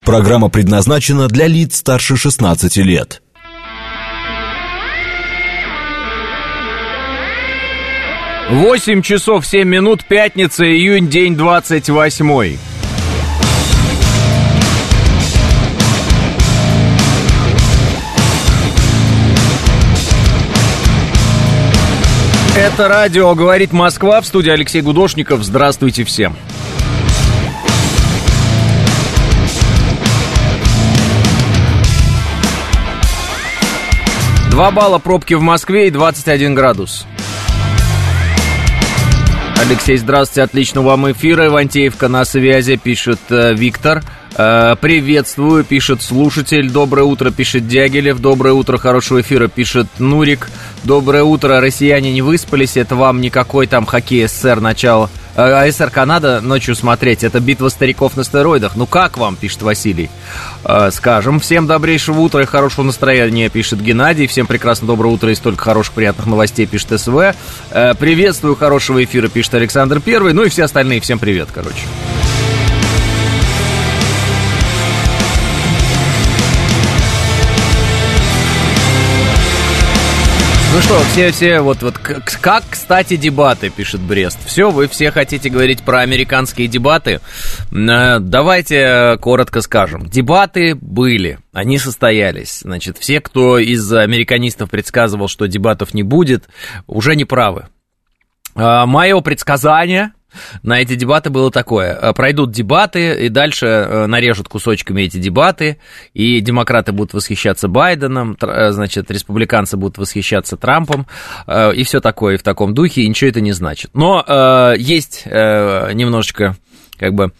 Программа предназначена для лиц старше 16 лет. 8 часов 7 минут, пятница, июнь, день 28. Это радио «Говорит Москва», в студии Алексей Гудошников. Здравствуйте всем. Два балла пробки в Москве и 21 градус. Алексей, здравствуйте, отличного вам эфира. Ивантеевка на связи, пишет Виктор. Приветствую, пишет слушатель. Доброе утро, пишет Дягилев. Доброе утро, хорошего эфира, пишет Нурик. Доброе утро, россияне не выспались. Это вам никакой там хоккей СССР начало. СССР Канада ночью смотреть. Это битва стариков на стероидах. Ну как вам, пишет Василий. Скажем. Всем добрейшего утра и хорошего настроения, пишет Геннадий. Всем прекрасно доброе утро и столько хороших приятных новостей, пишет СВ. Приветствую, хорошего эфира, пишет Александр Первый. Ну и все остальные, всем привет, короче. Ну что, все, вот как, кстати, дебаты, пишет Брест. Все, вы все хотите говорить про американские дебаты? Давайте коротко скажем. Дебаты были, они состоялись. Значит, все, кто из американистов предсказывал, что дебатов не будет, уже не правы. Мое предсказание на эти дебаты было такое: пройдут дебаты, и дальше нарежут кусочками эти дебаты, и демократы будут восхищаться Байденом, значит, республиканцы будут восхищаться Трампом, и все такое, и в таком духе, и ничего это не значит. Но есть немножечко, как бы,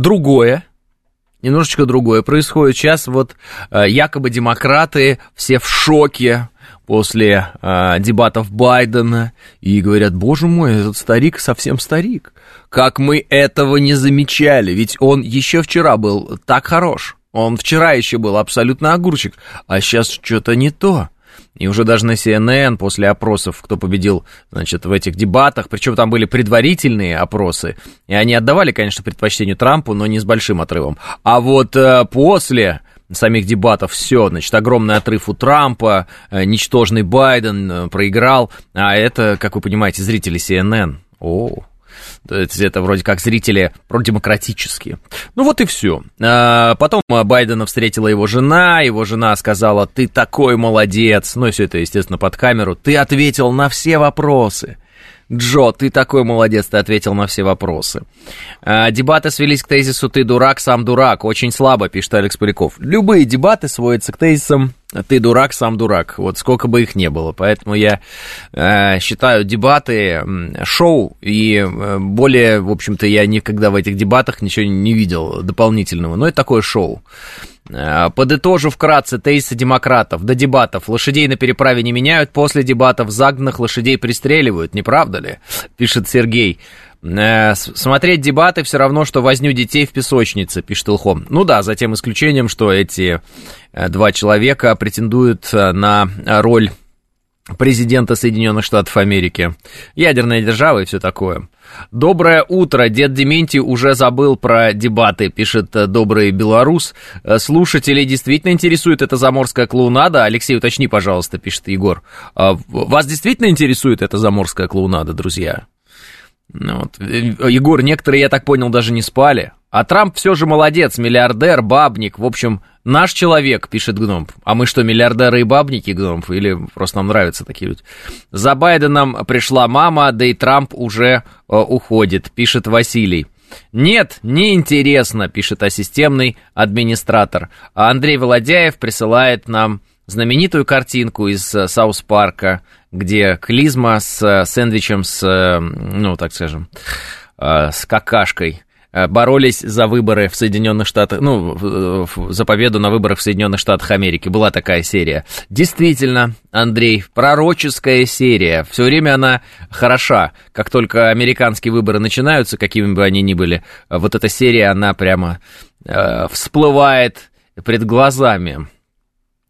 немножечко другое происходит. Сейчас вот якобы демократы все в шоке после дебатов Байдена, и говорят: боже мой, этот старик совсем старик. Как мы этого не замечали, ведь он еще вчера был так хорош, он вчера еще был абсолютно огурчик, а сейчас что-то не то. И уже даже на CNN после опросов, кто победил, значит, в этих дебатах, причем там были предварительные опросы, и они отдавали, конечно, предпочтение Трампу, но не с большим отрывом. А вот после самих дебатов все, значит, огромный отрыв у Трампа, ничтожный Байден проиграл, а это, как вы понимаете, зрители CNN. Это вроде как зрители продемократические. Ну вот и все. Потом Байдена встретила его жена сказала: ты такой молодец. Ну и все это, естественно, под камеру. Ты ответил на все вопросы. Джо, ты такой молодец, ты ответил на все вопросы. Дебаты свелись к тезису «ты дурак, сам дурак». Очень слабо, пишет Алекс Поляков. Любые дебаты сводятся к тезисам «ты дурак, сам дурак». Вот сколько бы их не было. Поэтому я считаю дебаты шоу, и более, в общем-то, я никогда в этих дебатах ничего не видел дополнительного. Но это такое шоу. Подытожу вкратце тезисы демократов. До дебатов: лошадей на переправе не меняют, после дебатов загнанных лошадей пристреливают. Не правда ли? Пишет Сергей. Смотреть дебаты все равно, что возню детей в песочнице, пишет Илхом. Ну да, за тем исключением, что эти два человека претендуют на роль президента Соединенных Штатов Америки, ядерная держава и все такое. Доброе утро, дед Дементий уже забыл про дебаты, пишет добрый белорус. Слушателей действительно интересует эта заморская клоунада? Алексей, уточни, пожалуйста, пишет Егор. Вас действительно интересует эта заморская клоунада, друзья? Вот. Егор, некоторые, я так понял, даже не спали. А Трамп все же молодец, миллиардер, бабник, в общем, наш человек, пишет Гном. А мы что, миллиардеры и бабники, Гном? Или просто нам нравятся такие люди? За Байденом пришла мама, да и Трамп уже уходит, пишет Василий. Нет, не интересно, пишет асистемный администратор. А Андрей Володяев присылает нам знаменитую картинку из Саус Парка, где клизма с сэндвичем ну, так скажем, с какашкой боролись за выборы в Соединенных Штатах, ну, за победу на выборах в Соединенных Штатах Америки. Была такая серия. Действительно, Андрей, пророческая серия. Все время она хороша. Как только американские выборы начинаются, какими бы они ни были, вот эта серия, она прямо всплывает пред глазами.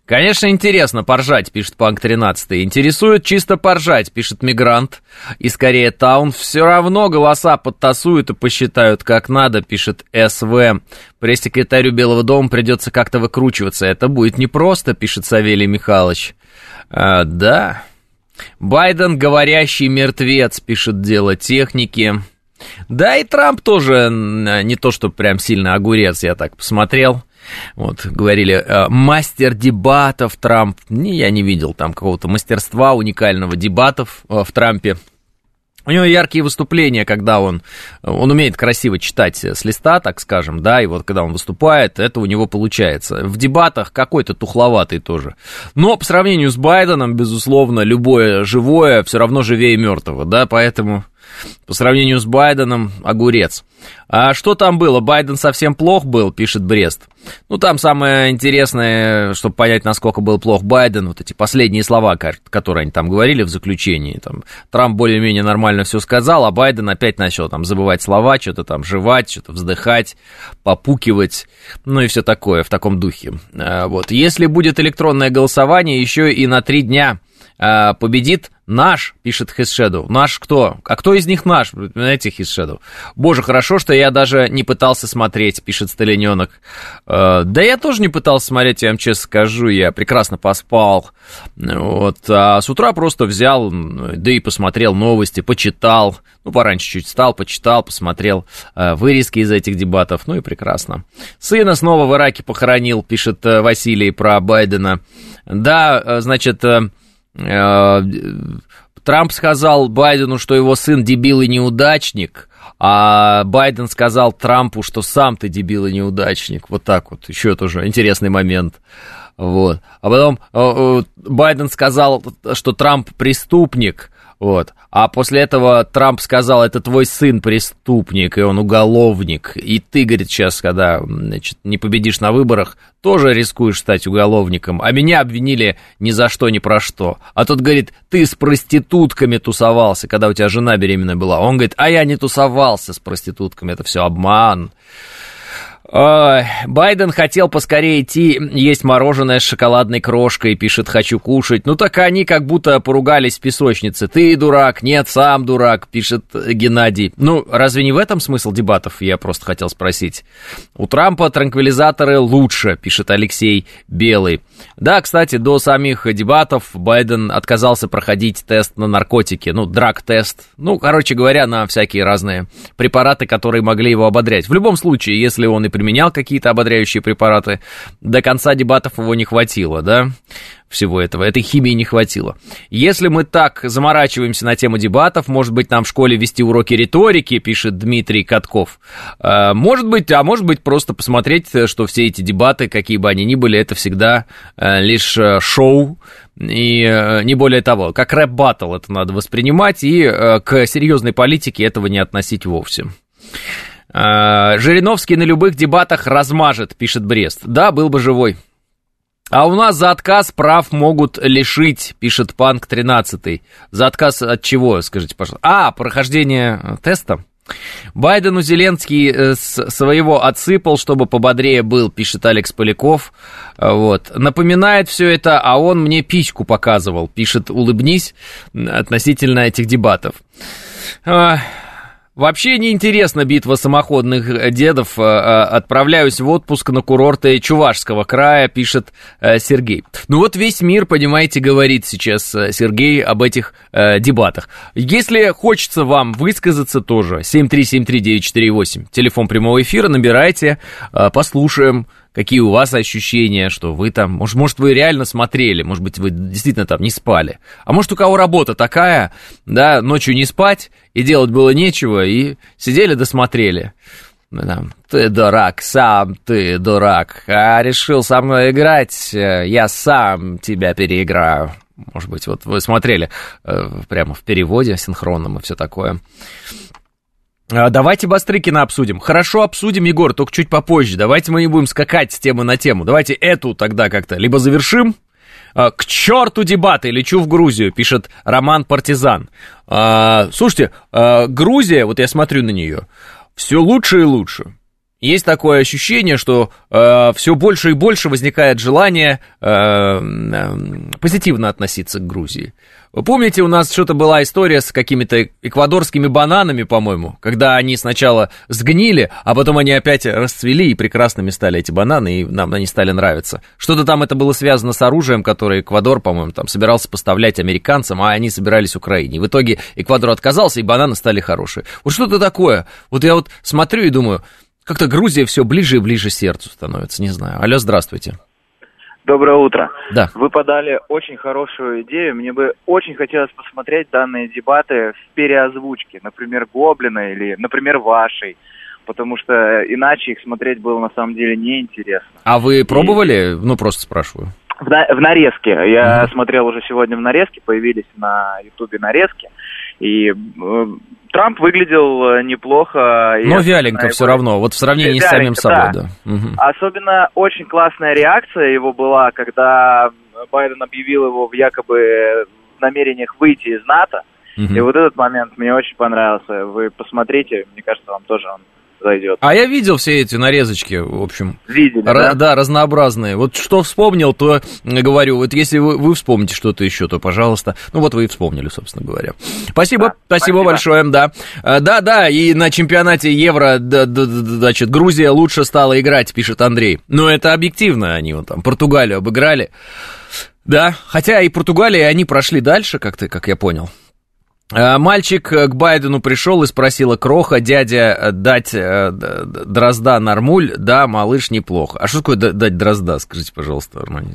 Конечно, интересно поржать, пишет Панк 13. Интересует чисто поржать, пишет Мигрант. И скорее Таун. Все равно голоса подтасуют и посчитают как надо, пишет СВ. Пресс-секретарю Белого дома придется как-то выкручиваться. Это будет непросто, пишет Савелий Михайлович. Да. Байден говорящий мертвец, пишет Дело техники. Да, и Трамп тоже не то, что прям сильно огурец, я так посмотрел. Вот, говорили, мастер дебатов Трамп. Я не видел там какого-то мастерства уникального дебатов в Трампе. У него яркие выступления, когда он умеет красиво читать с листа, так скажем, да, и вот когда он выступает, это у него получается. В дебатах какой-то тухловатый тоже. Но по сравнению с Байденом, безусловно, любое живое все равно живее мертвого, да, поэтому по сравнению с Байденом огурец. А что там было? Байден совсем плох был, пишет Брест. Ну, там самое интересное, чтобы понять, насколько был плох Байден, вот эти последние слова, которые они там говорили в заключении. Там, Трамп более-менее нормально все сказал, а Байден опять начал там забывать слова, что-то там жевать, что-то вздыхать, попукивать, ну и все такое в таком духе. Вот. Если будет электронное голосование, еще и на 3 дня победит наш, пишет Хисшеду. Наш кто? А кто из них наш? Знаете, Хисшеду. Боже, хорошо, что я даже не пытался смотреть, пишет Сталиненок. Да я тоже не пытался смотреть, я вам честно скажу, я прекрасно поспал. Вот. А с утра просто взял, да и посмотрел новости, почитал. Ну, пораньше чуть встал, почитал, посмотрел вырезки из этих дебатов. Ну и прекрасно. Сына снова в Ираке похоронил, пишет Василий про Байдена. Да, значит... Трамп сказал Байдену, что его сын дебил и неудачник, а Байден сказал Трампу, что сам ты дебил и неудачник. Вот так вот, еще тоже интересный момент. Вот. А потом Байден сказал, что Трамп преступник, вот. А после этого Трамп сказал, это твой сын преступник, и он уголовник. И ты, говорит, сейчас, когда, значит, не победишь на выборах, тоже рискуешь стать уголовником. А меня обвинили ни за что, ни про что. А тот говорит, ты с проститутками тусовался, когда у тебя жена беременная была. Он говорит, а я не тусовался с проститутками, это все обман. Байден хотел поскорее идти есть мороженое с шоколадной крошкой, пишет «хочу кушать». Ну так они как будто поругались в песочнице. Ты дурак, нет, сам дурак, пишет Геннадий. Ну, разве не в этом смысл дебатов, я просто хотел спросить. У Трампа транквилизаторы лучше, пишет Алексей Белый. Да, кстати, до самих дебатов Байден отказался проходить тест на наркотики, ну, драг-тест. Ну, короче говоря, на всякие разные препараты, которые могли его ободрять. В любом случае, если он и применял какие-то ободряющие препараты, до конца дебатов его не хватило, да, всего этого, этой химии не хватило. Если мы так заморачиваемся на тему дебатов, может быть, нам в школе вести уроки риторики, пишет Дмитрий Катков. Может быть, просто посмотреть, что все эти дебаты, какие бы они ни были, это всегда лишь шоу, и не более того, как рэп-баттл это надо воспринимать, и к серьезной политике этого не относить вовсе. Жириновский на любых дебатах размажет, пишет Брест. Да, был бы живой. А у нас за отказ прав могут лишить, пишет Панк 13. За отказ от чего, скажите, пожалуйста? Прохождение теста. Байдену Зеленский своего отсыпал, чтобы пободрее был, пишет Алекс Поляков. Вот. Напоминает все это, а он мне письку показывал, пишет «Улыбнись» относительно этих дебатов. Вообще неинтересна битва самоходных дедов. Отправляюсь в отпуск на курорты Чувашского края, пишет Сергей. Ну вот весь мир, понимаете, говорит сейчас Сергей об этих дебатах. Если хочется вам высказаться тоже, 7373948, телефон прямого эфира, набирайте, послушаем. Какие у вас ощущения, что вы там, может, вы реально смотрели, может быть, вы действительно там не спали. А может, у кого работа такая, да, ночью не спать, и делать было нечего, и сидели досмотрели. Ты дурак, сам ты дурак, а решил со мной играть, я сам тебя переиграю. Может быть, вот вы смотрели прямо в переводе синхронном и все такое. Давайте Бастрыкина обсудим. Хорошо, обсудим, Егор, только чуть попозже. Давайте мы не будем скакать с темы на тему. Давайте эту тогда как-то либо завершим. К черту дебаты, лечу в Грузию, пишет Роман Партизан. Слушайте, Грузия, вот я смотрю на нее, все лучше и лучше. есть такое ощущение, что все больше и больше возникает желание позитивно относиться к Грузии. Вы помните, у нас что-то была история с какими-то эквадорскими бананами, по-моему, когда они сначала сгнили, а потом они опять расцвели, и прекрасными стали эти бананы, и нам они стали нравиться. Что-то там это было связано с оружием, которое Эквадор, по-моему, там собирался поставлять американцам, а они собирались Украине. В итоге Эквадор отказался, и бананы стали хорошие. Вот что-то такое. Вот я вот смотрю и думаю, как-то Грузия все ближе и ближе сердцу становится, не знаю. Алло, здравствуйте. Доброе утро. Да. Вы подали очень хорошую идею. Мне бы очень хотелось посмотреть данные дебаты в переозвучке, например, Гоблина или, например, вашей, потому что иначе их смотреть было на самом деле неинтересно. А вы пробовали? Ну, просто спрашиваю. В нарезке. Я смотрел уже сегодня в нарезке, появились на Ютубе нарезки, и Трамп выглядел неплохо. Но вяленько все равно, вот в сравнении с самим собой, да. Угу. Особенно очень классная реакция его была, когда Байден объявил его в якобы намерениях выйти из НАТО. Угу. И вот этот момент мне очень понравился. Вы посмотрите, мне кажется, вам тоже он зайдет. А я видел все эти нарезочки, в общем. Видели, да? Да, разнообразные. Вот что вспомнил, то говорю. Вот если вы вспомните что-то еще, то, пожалуйста. Ну, вот вы и вспомнили, собственно говоря. Спасибо, да, спасибо большое, да. Да, и на чемпионате Евро, значит, Грузия лучше стала играть, пишет Андрей. Но это объективно, они вот там Португалию обыграли. Да, хотя и Португалия, и они прошли дальше, как я понял. Мальчик к Байдену пришел и спросила Кроха: дядя, дать дрозда нормуль? Да, малыш, неплохо. А что такое дать дрозда, скажите, пожалуйста, Армани?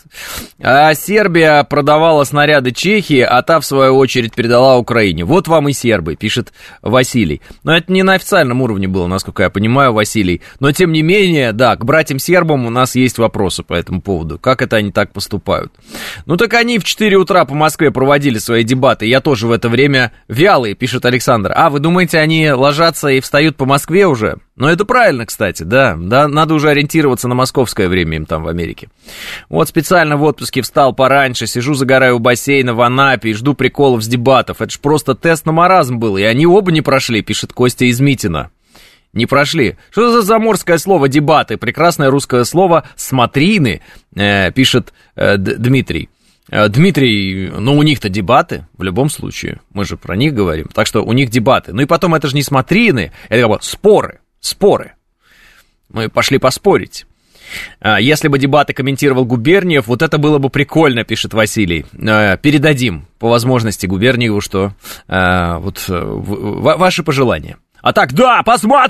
А Сербия продавала снаряды Чехии, а та, в свою очередь, передала Украине. Вот вам и сербы, пишет Василий. Но это не на официальном уровне было, насколько я понимаю, Василий. Но, тем не менее, да, к братьям-сербам у нас есть вопросы по этому поводу. Как это они так поступают? Ну, так они в 4 утра по Москве проводили свои дебаты. Я тоже в это время вялые, пишет Александр. А, вы думаете, они ложатся и встают по Москве уже? Ну, это правильно, кстати, да, надо уже ориентироваться на московское время им там в Америке. Вот специально в отпуске встал пораньше, сижу, загораю у бассейна в Анапе и жду приколов с дебатов. Это ж просто тест на маразм был, и они оба не прошли, пишет Костя из Митина. Не прошли. Что за заморское слово «дебаты»? Прекрасное русское слово «смотрины», пишет Дмитрий. Дмитрий, ну у них-то дебаты, в любом случае, мы же про них говорим, так что у них дебаты. Ну и потом это же не смотрины, это как бы споры. Мы пошли поспорить. Если бы дебаты комментировал Губерниев, вот это было бы прикольно, пишет Василий. Передадим по возможности Губерниеву, что вот ваши пожелания. А так, да,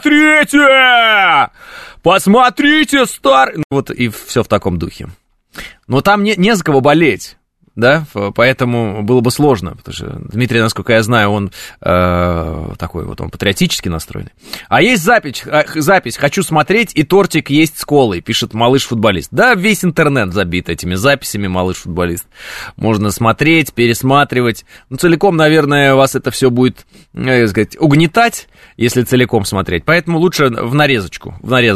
посмотрите, старый... Вот и все в таком духе. Но там не за кого болеть. Да, поэтому было бы сложно, потому что Дмитрий, насколько я знаю, он такой вот, он патриотически настроенный. А есть запись, хочу смотреть, и тортик есть с колой, пишет малыш-футболист. Да, весь интернет забит этими записями, малыш-футболист. Можно смотреть, пересматривать. Ну, целиком, наверное, вас это все будет, как сказать, угнетать, если целиком смотреть. Поэтому лучше в нарезочку.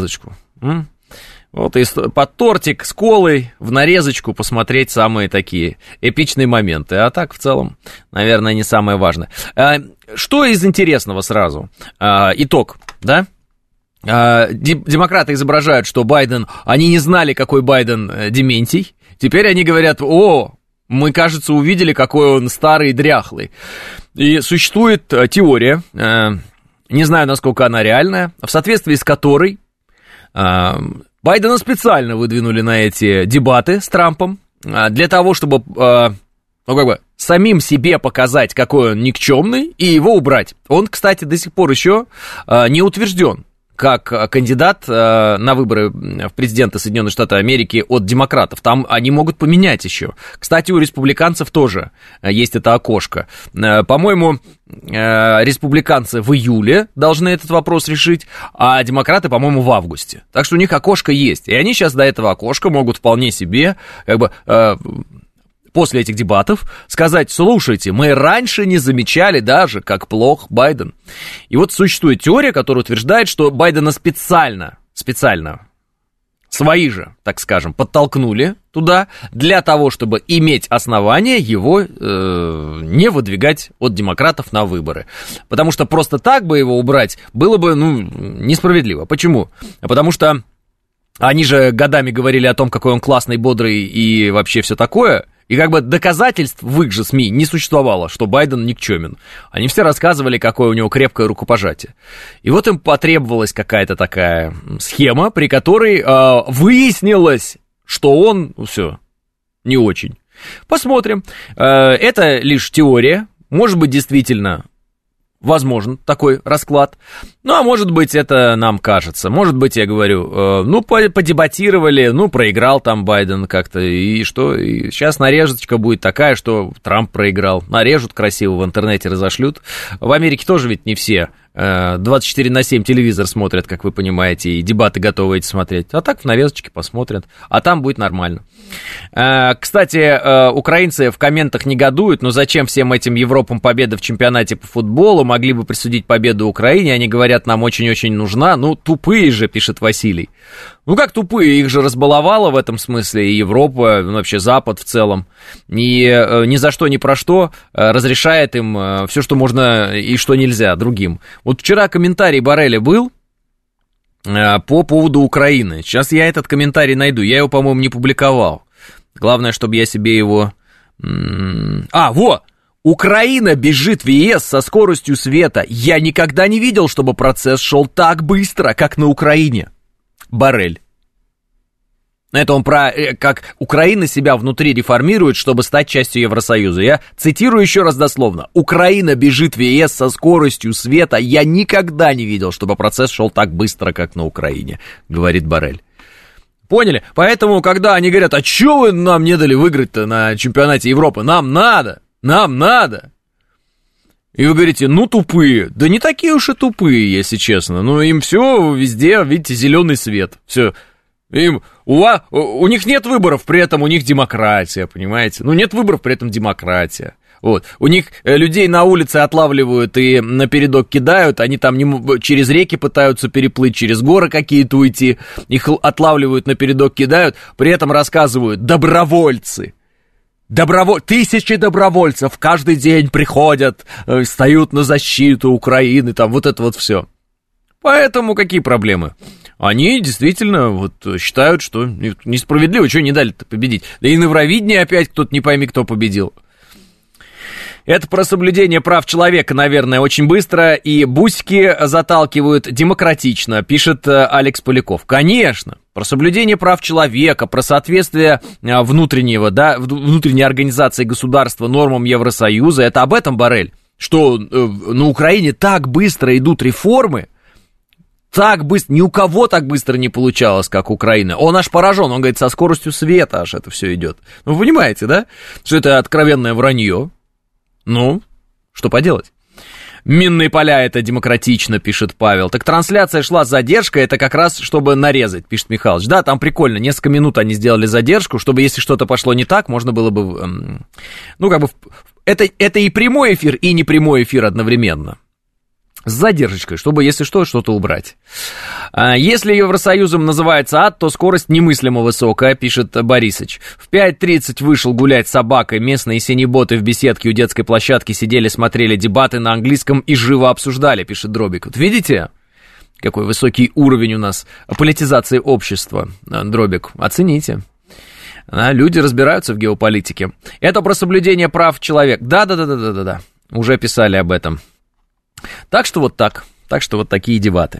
Вот и под тортик с колой в нарезочку посмотреть самые такие эпичные моменты. А так, в целом, наверное, не самое важное. Что из интересного сразу? Итог, да? Демократы изображают, что Байден... Они не знали, какой Байден дементий. Теперь они говорят: мы, кажется, увидели, какой он старый и дряхлый. И существует теория, не знаю, насколько она реальная, в соответствии с которой... Байдена специально выдвинули на эти дебаты с Трампом для того, чтобы, самим себе показать, какой он никчемный, и его убрать. Он, кстати, до сих пор еще не утвержден как кандидат на выборы в президенты Соединенных Штатов Америки от демократов. Там они могут поменять еще. Кстати, у республиканцев тоже есть это окошко. По-моему, республиканцы в июле должны этот вопрос решить, а демократы, по-моему, в августе. Так что у них окошко есть. И они сейчас до этого окошка могут вполне себе, после этих дебатов сказать: слушайте, мы раньше не замечали даже, как плох Байден. И вот существует теория, которая утверждает, что Байдена специально свои же, так скажем, подтолкнули туда для того, чтобы иметь основания его не выдвигать от демократов на выборы. Потому что просто так бы его убрать было бы, несправедливо. Почему? Потому что они же годами говорили о том, какой он классный, бодрый и вообще все такое. И как бы доказательств в их же СМИ не существовало, что Байден никчемен. Они все рассказывали, какое у него крепкое рукопожатие. И вот им потребовалась какая-то такая схема, при которой выяснилось, что он, все, не очень. Посмотрим. Это лишь теория. Может быть, действительно возможен такой расклад. Ну, а может быть, это нам кажется. Может быть, я говорю, подебатировали, проиграл там Байден как-то, и что? И сейчас нарезочка будет такая, что Трамп проиграл. Нарежут красиво, в интернете разошлют. В Америке тоже ведь не все 24/7 телевизор смотрят, как вы понимаете, и дебаты готовы эти смотреть. А так в нарезочке посмотрят, а там будет нормально. Кстати, украинцы в комментах негодуют, но зачем всем этим Европам победа в чемпионате по футболу, могли бы присудить победу Украине, они говорят, нам очень-очень нужна, тупые же, пишет Василий. Как тупые, их же разбаловало в этом смысле и Европа, вообще Запад в целом, и ни за что, ни про что разрешает им все, что можно и что нельзя другим. Вот вчера комментарий Борреля был по поводу Украины. Сейчас я этот комментарий найду, я его, по-моему, не публиковал. Главное, чтобы я себе его... Украина бежит в ЕС со скоростью света. Я никогда не видел, чтобы процесс шел так быстро, как на Украине. Боррель. Это он про как Украина себя внутри реформирует, чтобы стать частью Евросоюза. Я цитирую еще раз дословно. Украина бежит в ЕС со скоростью света. Я никогда не видел, чтобы процесс шел так быстро, как на Украине, говорит Боррель. Поняли? Поэтому, когда они говорят, а что вы нам не дали выиграть-то на чемпионате Европы? Нам надо. И вы говорите, тупые. Да не такие уж и тупые, если честно. Им все везде, видите, зеленый свет. Все. У них нет выборов, при этом у них демократия, понимаете? Нет выборов, при этом демократия. Вот. У них людей на улице отлавливают и напередок кидают, они там через реки пытаются переплыть, через горы какие-то уйти, их отлавливают, напередок кидают, при этом рассказывают добровольцы. Тысячи добровольцев каждый день приходят, встают на защиту Украины, там вот это вот все. Поэтому какие проблемы? Они действительно считают, что несправедливо, что не дали-то победить. Да и на Евровидении опять кто-то не пойми, кто победил. Это про соблюдение прав человека, наверное, очень быстро, и бусики заталкивают демократично, пишет Алекс Поляков. Конечно, про соблюдение прав человека, про соответствие внутренней организации государства нормам Евросоюза, это об этом Боррель, что на Украине так быстро идут реформы, так быстро, ни у кого так быстро не получалось, как Украина. Он аж поражен, он говорит, со скоростью света аж это все идет. Вы понимаете, да, что это откровенное вранье? Что поделать? Минные поля — это демократично, пишет Павел. Так трансляция шла с задержкой, это как раз чтобы нарезать, пишет Михалыч. Да, там прикольно, несколько минут они сделали задержку, чтобы если что-то пошло не так, можно было бы... Это и прямой эфир, и не прямой эфир одновременно. С задержкой, чтобы, если что, что-то убрать. Если Евросоюзом называется ад, то скорость немыслимо высокая, пишет Борисыч. В 5:30 вышел гулять с собакой. Местные синеботы в беседке у детской площадки сидели, смотрели дебаты на английском и живо обсуждали, пишет Дробик. Вот видите, какой высокий уровень у нас политизации общества, Дробик? Оцените. Люди разбираются в геополитике. Это про соблюдение прав человека. Да. Уже писали об этом. Так что вот так. Так что вот такие дебаты.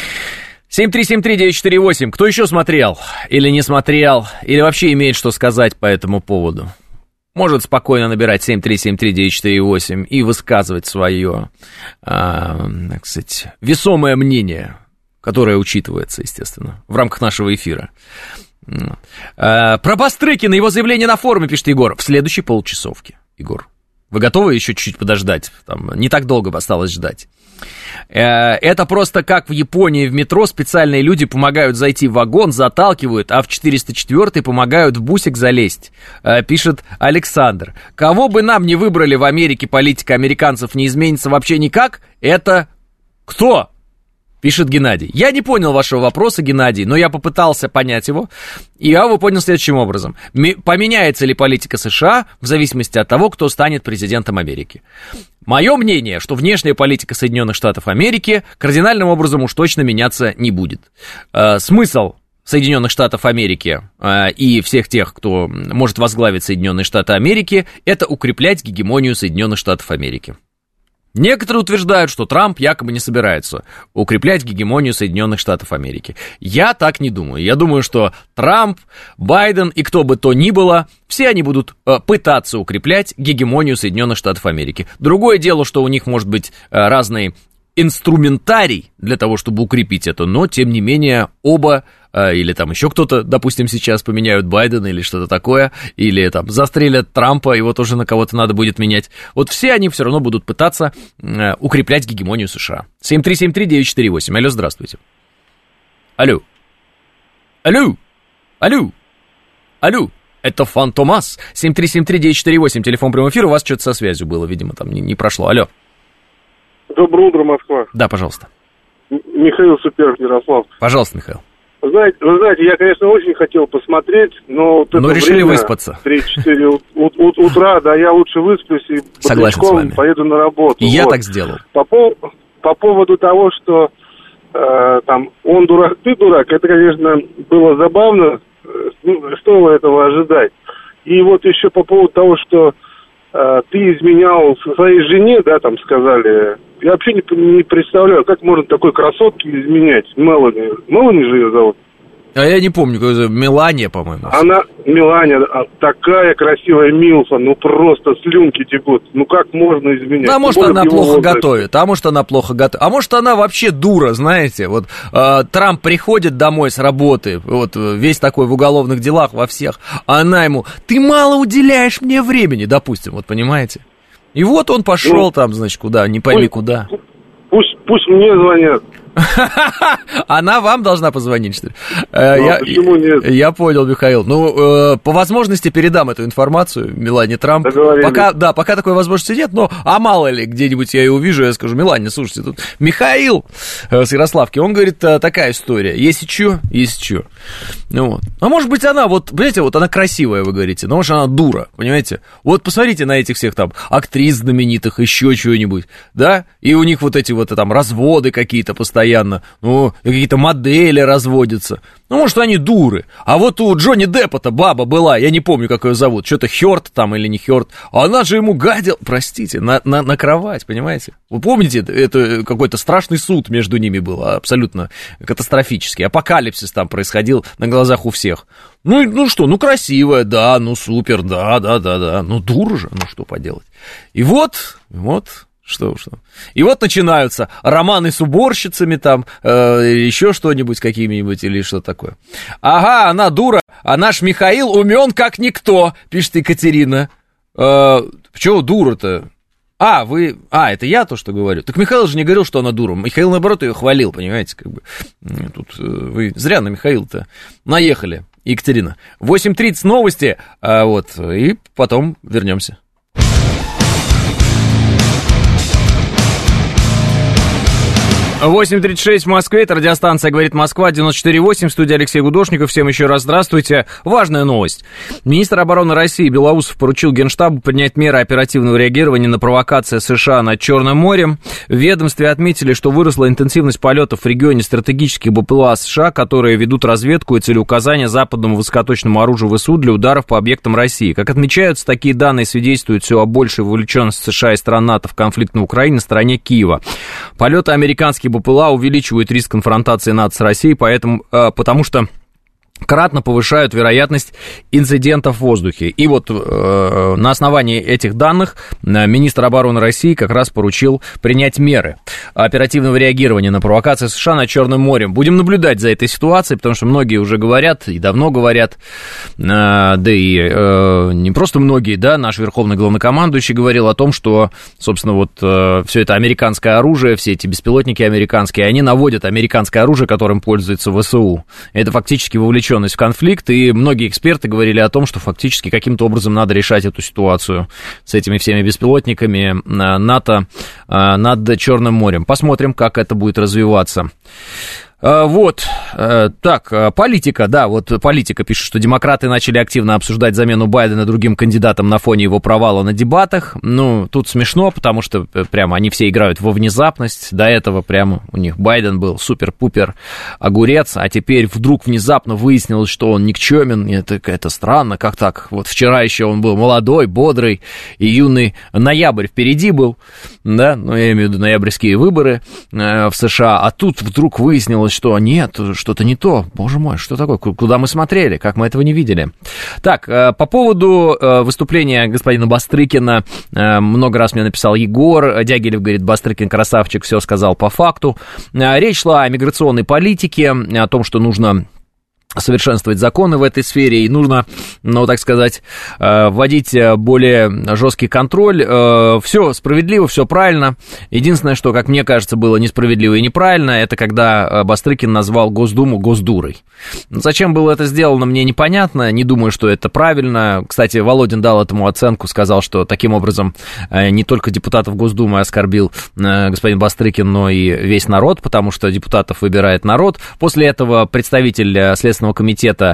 7373948. Кто еще смотрел? Или не смотрел? Или вообще имеет что сказать по этому поводу? Может спокойно набирать 7373948 и высказывать свое, так сказать, весомое мнение, которое учитывается, естественно, в рамках нашего эфира. Про Бастрыкина, его заявление на форуме, пишет Егор. В следующей получасовке, Егор. Вы готовы еще чуть-чуть подождать? Там не так долго осталось ждать. Это просто как в Японии в метро специальные люди помогают зайти в вагон, заталкивают, а в 404-й помогают в бусик залезть, пишет Александр. Кого бы нам не выбрали в Америке, политика американцев не изменится вообще никак. Это кто? Пишет Геннадий. Я не понял вашего вопроса, Геннадий, но я попытался понять его, и я его понял следующим образом. Поменяется ли политика США в зависимости от того, кто станет президентом Америки? Мое мнение, что внешняя политика Соединенных Штатов Америки кардинальным образом уж точно меняться не будет. Смысл Соединенных Штатов Америки и всех тех, кто может возглавить Соединенные Штаты Америки, это укреплять гегемонию Соединенных Штатов Америки. Некоторые утверждают, что Трамп якобы не собирается укреплять гегемонию Соединенных Штатов Америки. Я так не думаю. Я думаю, что Трамп, Байден и кто бы то ни было, все они будут пытаться укреплять гегемонию Соединенных Штатов Америки. Другое дело, что у них может быть разный инструментарий для того, чтобы укрепить это, но, тем не менее, оба, или там еще кто-то, допустим, сейчас поменяют Байдена или что-то такое, или там застрелят Трампа, его тоже на кого-то надо будет менять. Вот все они все равно будут пытаться укреплять гегемонию США. 7373948. Алло, здравствуйте. Алло. Алло. Алло. Алло. Это Фантомас. 7373948. Телефон прямого эфира. У вас что-то со связью было, видимо, там не прошло. Алло. Доброе утро, Москва. Да, пожалуйста. Михаил Суперов, Ярослав. Пожалуйста, Михаил. Вы знаете, я, конечно, очень хотел посмотреть, но... Но решили выспаться. 3-4 утра, да, я лучше высплюсь и бодрячком поеду на работу. И я так сделал. По поводу того, что там он дурак, ты дурак, это, конечно, было забавно. Что этого ожидать? И вот еще по поводу того, что ты изменял своей жене, да, там сказали. Я вообще не представляю, как можно такой красотке изменять. Мелани же ее зовут. А я не помню, как зовут. Мелания, по-моему. Она, Мелания, такая красивая милфа, ну просто слюнки текут. Ну как можно изменять? Ну, а может, она плохо готовит, а может, она вообще дура, знаете. Вот Трамп приходит домой с работы, вот весь такой в уголовных делах во всех, а она ему: ты мало уделяешь мне времени, допустим, вот понимаете. И вот он пошел там, значит, куда, не пойми куда. Пусть мне звонят. Она вам должна позвонить, что ли? Почему нет? Я понял, Михаил. Ну, по возможности передам эту информацию Мелании Трамп. Пока такой возможности нет, но, а мало ли, где-нибудь я ее увижу, я скажу: Мелания, слушайте, тут Михаил с Ярославки, он говорит, такая история, есть чё. Ну, вот. А может быть, она, вот, понимаете, вот она красивая, вы говорите, но может, она дура, понимаете? Вот посмотрите на этих всех там актрис знаменитых, еще чего-нибудь, да? И у них вот эти вот там разводы какие-то постоянно, ну, какие-то модели разводятся. Ну, может, они дуры. А вот у Джонни Деппа-то баба была, я не помню, как ее зовут, что-то Хёрд там или не Хёрд, а она же ему гадила, простите, на кровать, понимаете? Вы помните, это какой-то страшный суд между ними был, абсолютно катастрофический. Апокалипсис там происходил на глазах у всех. Ну что, ну красивая, да, ну супер, да, ну дура же, ну что поделать. И вот... Что? И вот начинаются романы с уборщицами там, еще что-нибудь какими-нибудь или что такое. Ага, она дура, а наш Михаил умен как никто, пишет Екатерина. Почему дура-то? Это я то, что говорю. Так Михаил же не говорил, что она дура. Михаил, наоборот, ее хвалил, понимаете, как бы. Тут вы зря на Михаила-то наехали, Екатерина. 8:30 новости, и потом вернемся. 8:36 в Москве, это радиостанция «Говорит Москва», 94.8, в студии Алексей Гудошников. Всем еще раз здравствуйте. Важная новость. Министр обороны России Белоусов поручил Генштабу принять меры оперативного реагирования на провокации США над Черным морем. В ведомстве отметили, что выросла интенсивность полетов в регионе стратегических БПЛА США, которые ведут разведку и целеуказания западному высокоточному оружию ВСУ для ударов по объектам России. Как отмечаются, такие данные свидетельствуют все о большей вовлеченности США и стран НАТО в конфликт на Украине на стороне Киева. Полеты американских БПЛА увеличивают риск конфронтации НАТО с Россией, потому что кратно повышают вероятность инцидентов в воздухе. И вот на основании этих данных министр обороны России как раз поручил принять меры оперативного реагирования на провокации США над Черным морем. Будем наблюдать за этой ситуацией, потому что многие уже говорят, и давно говорят, да и не просто многие, да, наш верховный главнокомандующий говорил о том, что, собственно, вот все это американское оружие, все эти беспилотники американские, они наводят американское оружие, которым пользуется ВСУ. Это фактически вовлеченность вовлеченность в конфликт, и многие эксперты говорили о том, что фактически каким-то образом надо решать эту ситуацию с этими всеми беспилотниками НАТО над Черным морем. Посмотрим, как это будет развиваться. Вот, так, политика, да, вот политика пишет, что демократы начали активно обсуждать замену Байдена другим кандидатом на фоне его провала на дебатах. Ну, тут смешно, потому что прямо они все играют во внезапность. До этого прямо у них Байден был супер-пупер огурец, а теперь вдруг внезапно выяснилось, что он никчемен. Это странно, как так? Вот вчера еще он был молодой, бодрый и юный. Ноябрь впереди был, да, ну, я имею в виду ноябрьские выборы в США, а тут вдруг выяснилось, что нет, что-то не то. Боже мой, что такое? Куда мы смотрели? Как мы этого не видели? Так, по поводу выступления господина Бастрыкина, много раз мне написал Егор Дягилев, говорит, Бастрыкин красавчик, все сказал по факту. Речь шла о миграционной политике, о том, что нужно совершенствовать законы в этой сфере, и нужно, ну, так сказать, вводить более жесткий контроль. Все справедливо, все правильно. Единственное, что, как мне кажется, было несправедливо и неправильно, это когда Бастрыкин назвал Госдуму госдурой. Зачем было это сделано, мне непонятно, не думаю, что это правильно. Кстати, Володин дал этому оценку, сказал, что таким образом не только депутатов Госдумы оскорбил господин Бастрыкин, но и весь народ, потому что депутатов выбирает народ. После этого представитель Следственного комитета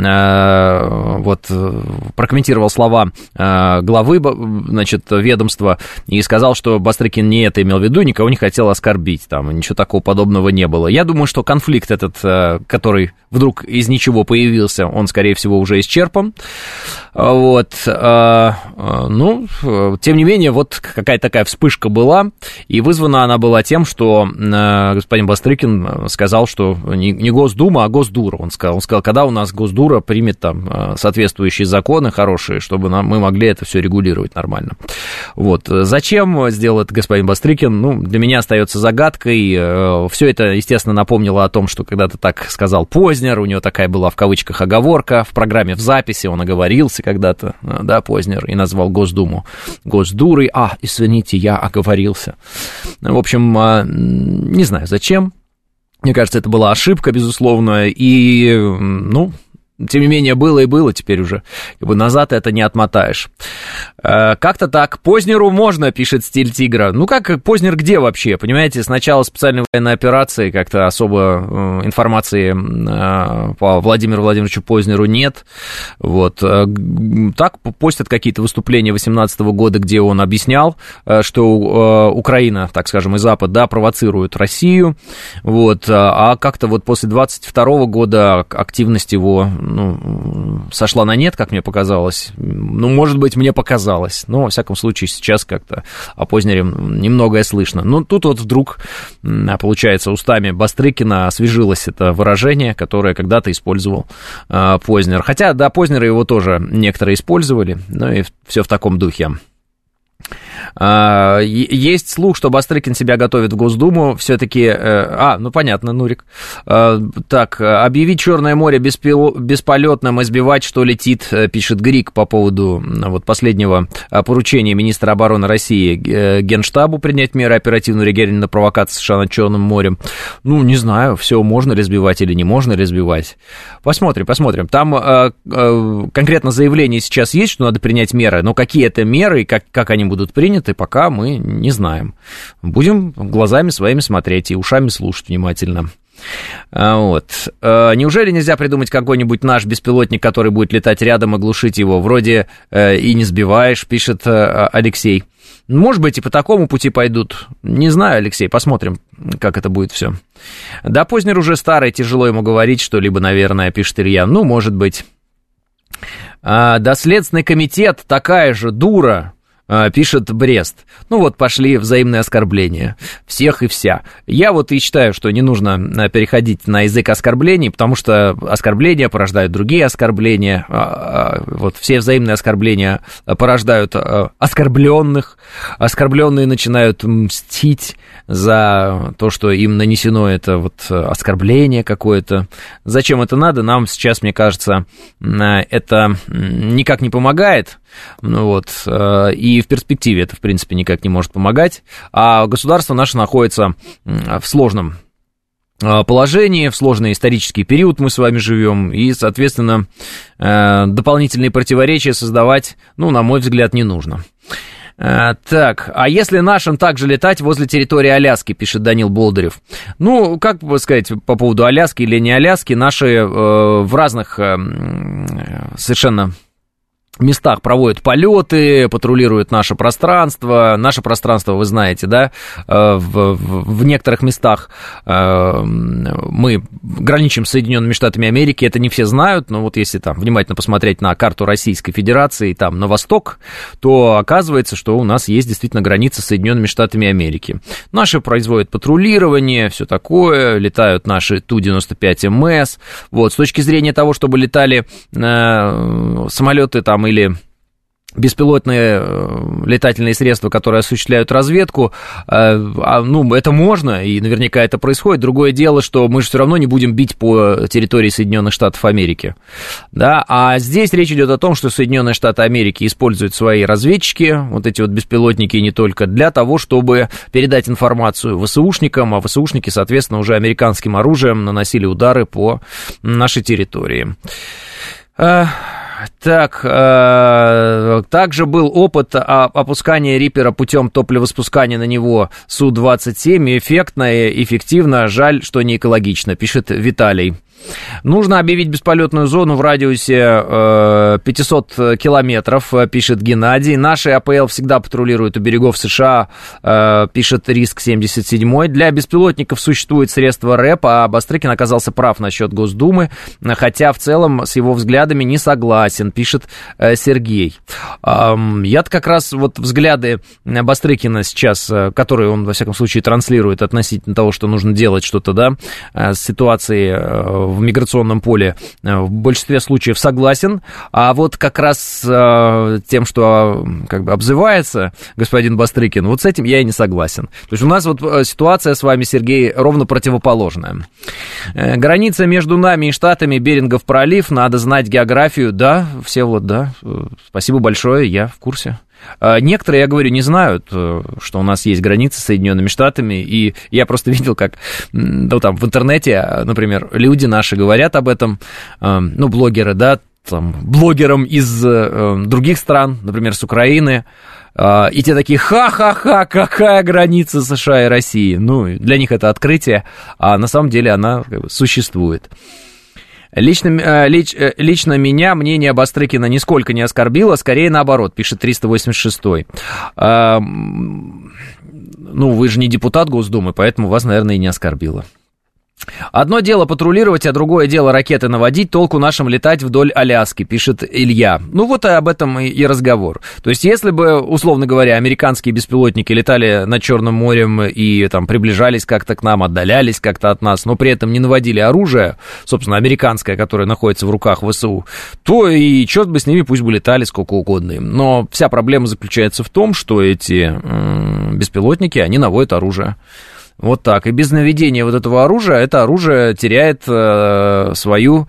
вот прокомментировал слова главы, значит, ведомства и сказал, что Бастрыкин не это имел в виду, никого не хотел оскорбить, там ничего такого подобного не было. Я думаю, что конфликт этот, который вдруг из ничего появился, он, скорее всего, уже исчерпан. Вот, ну, тем не менее, вот какая-то такая вспышка была, и вызвана она была тем, что господин Бастрыкин сказал, что не Госдума, а Госдура. Он сказал, когда у нас Госдура примет там соответствующие законы хорошие, чтобы мы могли это все регулировать нормально. Вот, зачем сделал это господин Бастрыкин, ну, для меня остается загадкой. Все это, естественно, напомнило о том, что когда-то так сказал Познер, у него такая была в кавычках оговорка в программе в записи, он оговорился когда-то, да, Познер, и назвал Госдуму Госдурой. Извините, я оговорился. В общем, не знаю, зачем. Мне кажется, это была ошибка, безусловно, и, ну, тем не менее, было и было, теперь уже как бы назад это не отмотаешь. Как-то так. Познеру можно, пишет Стиль Тигра. Ну как, Познер где вообще? Понимаете, с начала специальной военной операции как-то особо информации по Владимиру Владимировичу Познеру нет. Вот. Так постят какие-то выспления 2018 года, где он объяснял, что Украина, так скажем, и Запад, да, провоцируют Россию. Вот. А как-то вот после 2022 года активность его, ну, сошла на нет, как мне показалось. Ну, может быть, мне показалось. Но, во всяком случае, сейчас как-то о Познере немногое слышно. Но тут вот вдруг, получается, устами Бастрыкина освежилось это выражение, которое когда-то использовал Познер. Хотя, да, Познера его тоже некоторые использовали, но и все в таком духе. Есть слух, что Бастрыкин себя готовит в Госдуму. Все-таки... ну понятно, Нурик. Так, объявить Черное море бесполетным, избивать, что летит, пишет Грик по поводу вот последнего поручения министра обороны России Генштабу принять меры оперативного реагирования на провокации США над Черным морем. Ну, не знаю, все можно ли сбивать или не можно ли сбивать. Посмотрим. Там конкретно заявление сейчас есть, что надо принять меры, но какие это меры и как они будут приняты, пока мы не знаем. Будем глазами своими смотреть и ушами слушать внимательно. Вот. Неужели нельзя придумать какой-нибудь наш беспилотник, который будет летать рядом и глушить его? Вроде и не сбиваешь, пишет Алексей. Может быть, и по такому пути пойдут. Не знаю, Алексей, посмотрим, как это будет все. Да, Познер уже старый, тяжело ему говорить что-либо, наверное, пишет Илья. Ну, может быть. Да, Следственный комитет такая же дура, пишет Брест. Ну вот, пошли взаимные оскорбления. Всех и вся. Я вот и считаю, что не нужно переходить на язык оскорблений, потому что оскорбления порождают другие оскорбления. Вот все взаимные оскорбления порождают оскорбленных. Оскорбленные начинают мстить за то, что им нанесено это вот оскорбление какое-то. Зачем это надо? Нам сейчас, мне кажется, это никак не помогает. Ну вот, и в перспективе это, в принципе, никак не может помогать. А государство наше находится в сложном положении, в сложный исторический период мы с вами живем, и, соответственно, дополнительные противоречия создавать, на мой взгляд, не нужно. Так, а если нашим также летать возле территории Аляски, пишет Данил Болдырев. Как бы сказать, по поводу Аляски или не Аляски, наши в разных совершенно местах проводят полеты, патрулируют наше пространство. Наше пространство, вы знаете, да, в некоторых местах мы граничим с Соединенными Штатами Америки, это не все знают, но вот если там внимательно посмотреть на карту Российской Федерации, там на восток, то оказывается, что у нас есть действительно граница с Соединенными Штатами Америки. Наши производят патрулирование, все такое, летают наши Ту-95МС. Вот, с точки зрения того, чтобы летали самолеты там или беспилотные летательные средства, которые осуществляют разведку, это можно, и наверняка это происходит. Другое дело, что мы же все равно не будем бить по территории Соединенных Штатов Америки. Да? А здесь речь идет о том, что Соединенные Штаты Америки используют свои разведчики, вот эти вот беспилотники, не только для того, чтобы передать информацию ВСУшникам, а ВСУшники, соответственно, уже американским оружием наносили удары по нашей территории. Так, также был опыт опускания Риппера путем топливоспускания на него Су-27. Эффектно и эффективно, жаль, что не экологично, пишет Виталий. Нужно объявить бесполетную зону в радиусе 500 километров, пишет Геннадий. Наши АПЛ всегда патрулируют у берегов США, пишет Риск 77. Для беспилотников существует средство РЭП, а Бастрыкин оказался прав насчет Госдумы, хотя в целом с его взглядами не согласен, пишет Сергей. Я-то как раз вот взгляды Бастрыкина сейчас, которые он, во всяком случае, транслирует относительно того, что нужно делать что-то, да, с ситуацией в миграционном поле, в большинстве случаев согласен, а вот как раз тем, что как бы обзывается господин Бастрыкин, вот с этим я и не согласен. То есть у нас вот ситуация с вами, Сергей, ровно противоположная. Граница между нами и Штатами, Берингов пролив, надо знать географию, да, Всеволод, да, спасибо большое, я в курсе. Некоторые, я говорю, не знают, что у нас есть граница с Соединенными Штатами, и я просто видел, как там в интернете, например, люди наши говорят об этом, блогеры, да, там, блогерам из других стран, например, с Украины, и те такие, ха-ха-ха, какая граница США и России, для них это открытие, а на самом деле она как бы существует. Лично меня мнение Бастрыкина нисколько не оскорбило, скорее наоборот, пишет 386-й. Вы же не депутат Госдумы, поэтому вас, наверное, и не оскорбило. Одно дело патрулировать, а другое дело ракеты наводить, толку нашим летать вдоль Аляски, пишет Илья. Вот об этом и разговор. То есть, если бы, условно говоря, американские беспилотники летали над Черным морем и там приближались как-то к нам, отдалялись как-то от нас, но при этом не наводили оружие, собственно, американское, которое находится в руках ВСУ, то и черт бы с ними, пусть бы летали сколько угодно им. Но вся проблема заключается в том, что эти беспилотники, они наводят оружие. Вот так. И без наведения вот этого оружия, это оружие теряет свою,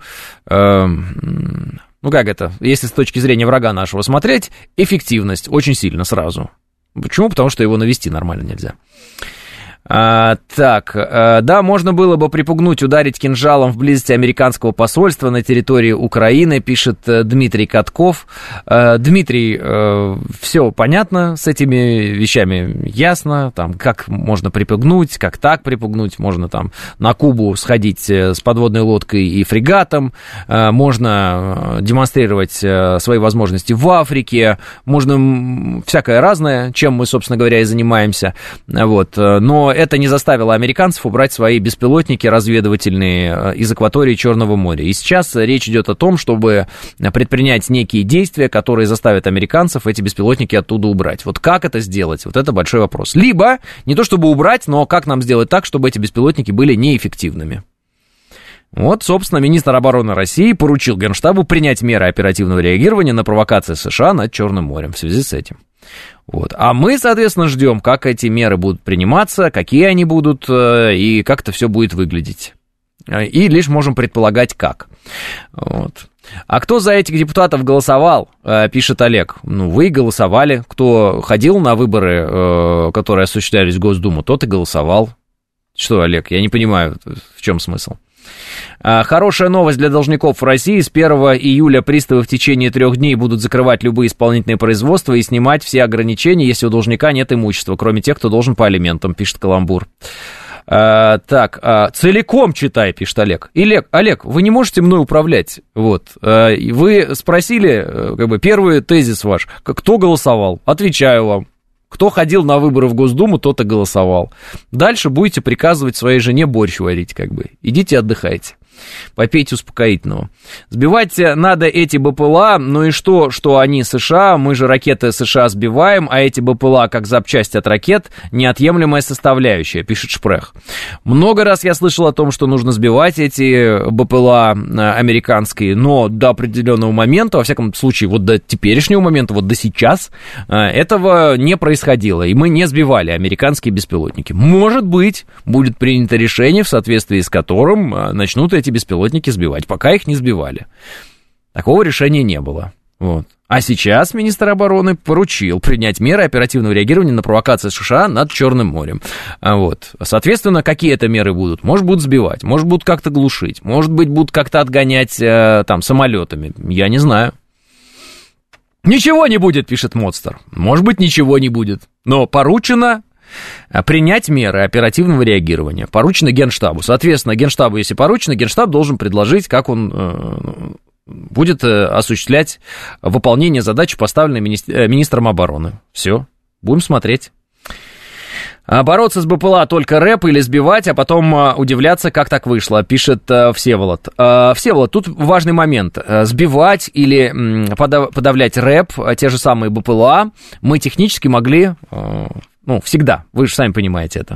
если с точки зрения врага нашего смотреть, эффективность очень сильно сразу. Почему? Потому что его навести нормально нельзя. Да, можно было бы припугнуть, ударить кинжалом в близости американского посольства на территории Украины, пишет Дмитрий Катков. Дмитрий, все понятно с этими вещами, ясно, там, как можно припугнуть, как так припугнуть, можно там на Кубу сходить с подводной лодкой и фрегатом, можно демонстрировать свои возможности в Африке, можно всякое разное, чем мы, собственно говоря, и занимаемся, но это не заставило американцев убрать свои беспилотники разведывательные из акватории Черного моря. И сейчас речь идет о том, чтобы предпринять некие действия, которые заставят американцев эти беспилотники оттуда убрать. Вот как это сделать? Вот это большой вопрос. Либо, не то чтобы убрать, но как нам сделать так, чтобы эти беспилотники были неэффективными? Вот, собственно, министр обороны России поручил Генштабу принять меры оперативного реагирования на провокации США над Черным морем в связи с этим. Вот. А мы, соответственно, ждем, как эти меры будут приниматься, какие они будут и как это все будет выглядеть. И лишь можем предполагать, как. Вот. А кто за этих депутатов голосовал, пишет Олег. Вы голосовали. Кто ходил на выборы, которые осуществлялись в Госдуму, тот и голосовал. Что, Олег, я не понимаю, в чем смысл. Хорошая новость для должников в России. С 1 июля приставы в течение 3 дней будут закрывать любые исполнительные производства и снимать все ограничения, если у должника нет имущества, кроме тех, кто должен по алиментам, пишет Каламбур. Целиком читай, пишет Олег. Олег, вы не можете мной управлять. Вот. Вы спросили, как бы, первый тезис ваш. Кто голосовал? Отвечаю вам. Кто ходил на выборы в Госдуму, тот и голосовал. Дальше будете приказывать своей жене борщ варить, как бы. Идите отдыхайте. Попейте успокоительного. Сбивать надо эти БПЛА, ну и что они США, мы же ракеты США сбиваем, а эти БПЛА, как запчасть от ракет, неотъемлемая составляющая, пишет Шпрех. Много раз я слышал о том, что нужно сбивать эти БПЛА американские, но до определенного момента, во всяком случае, вот до теперешнего момента, вот до сейчас, этого не происходило, и мы не сбивали американские беспилотники. Может быть, будет принято решение, в соответствии с которым начнут эти беспилотники сбивать, пока их не сбивали. Такого решения не было. Вот. А сейчас министр обороны поручил принять меры оперативного реагирования на провокации США над Черным морем. Вот. Соответственно, какие это меры будут? Может, будут сбивать, может, будут как-то глушить, может быть, будут как-то отгонять там самолетами. Я не знаю. Ничего не будет, пишет Модстер. Может быть, ничего не будет. Но поручено принять меры оперативного реагирования. Поручено Генштабу. Соответственно, Генштабу, если поручено, Генштаб должен предложить, как он будет осуществлять выполнение задачи, поставленной министром обороны. Все, будем смотреть. Бороться с БПЛА только рэп или сбивать, а потом удивляться, как так вышло, пишет Всеволод. Всеволод, тут важный момент. Сбивать или подавлять рэп, те же самые БПЛА, мы технически могли... Ну, всегда, вы же сами понимаете это.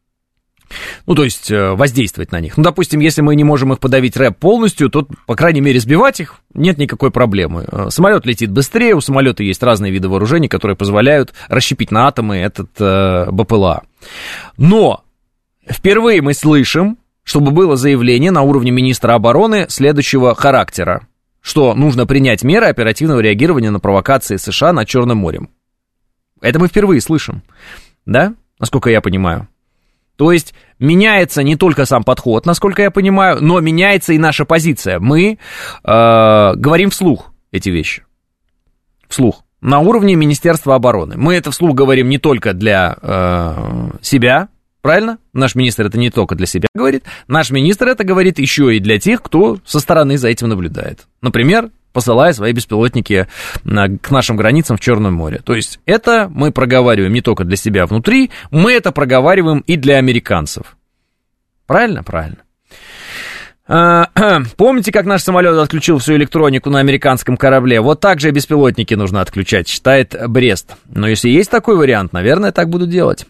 Ну, то есть, воздействовать на них. Ну, допустим, если мы не можем их подавить рэп полностью, то, по крайней мере, сбивать их нет никакой проблемы. Самолет летит быстрее, у самолета есть разные виды вооружений, которые позволяют расщепить на атомы этот БПЛА. Но впервые мы слышим, чтобы было заявление на уровне министра обороны следующего характера, что нужно принять меры оперативного реагирования на провокации США над Черным морем. Это мы впервые слышим, да, насколько я понимаю. То есть меняется не только сам подход, насколько я понимаю, но меняется и наша позиция. Мы говорим вслух эти вещи. Вслух. На уровне Министерства обороны. Мы это вслух говорим не только для себя, правильно? Наш министр это не только для себя говорит. Наш министр это говорит еще и для тех, кто со стороны за этим наблюдает. Например, посылая свои беспилотники к нашим границам в Черном море. То есть это мы проговариваем не только для себя внутри, мы это проговариваем и для американцев. Правильно? Правильно. Помните, как наш самолет отключил всю электронику на американском корабле? Вот так же и беспилотники нужно отключать, считает Брест. Но если есть такой вариант, наверное, так будут делать.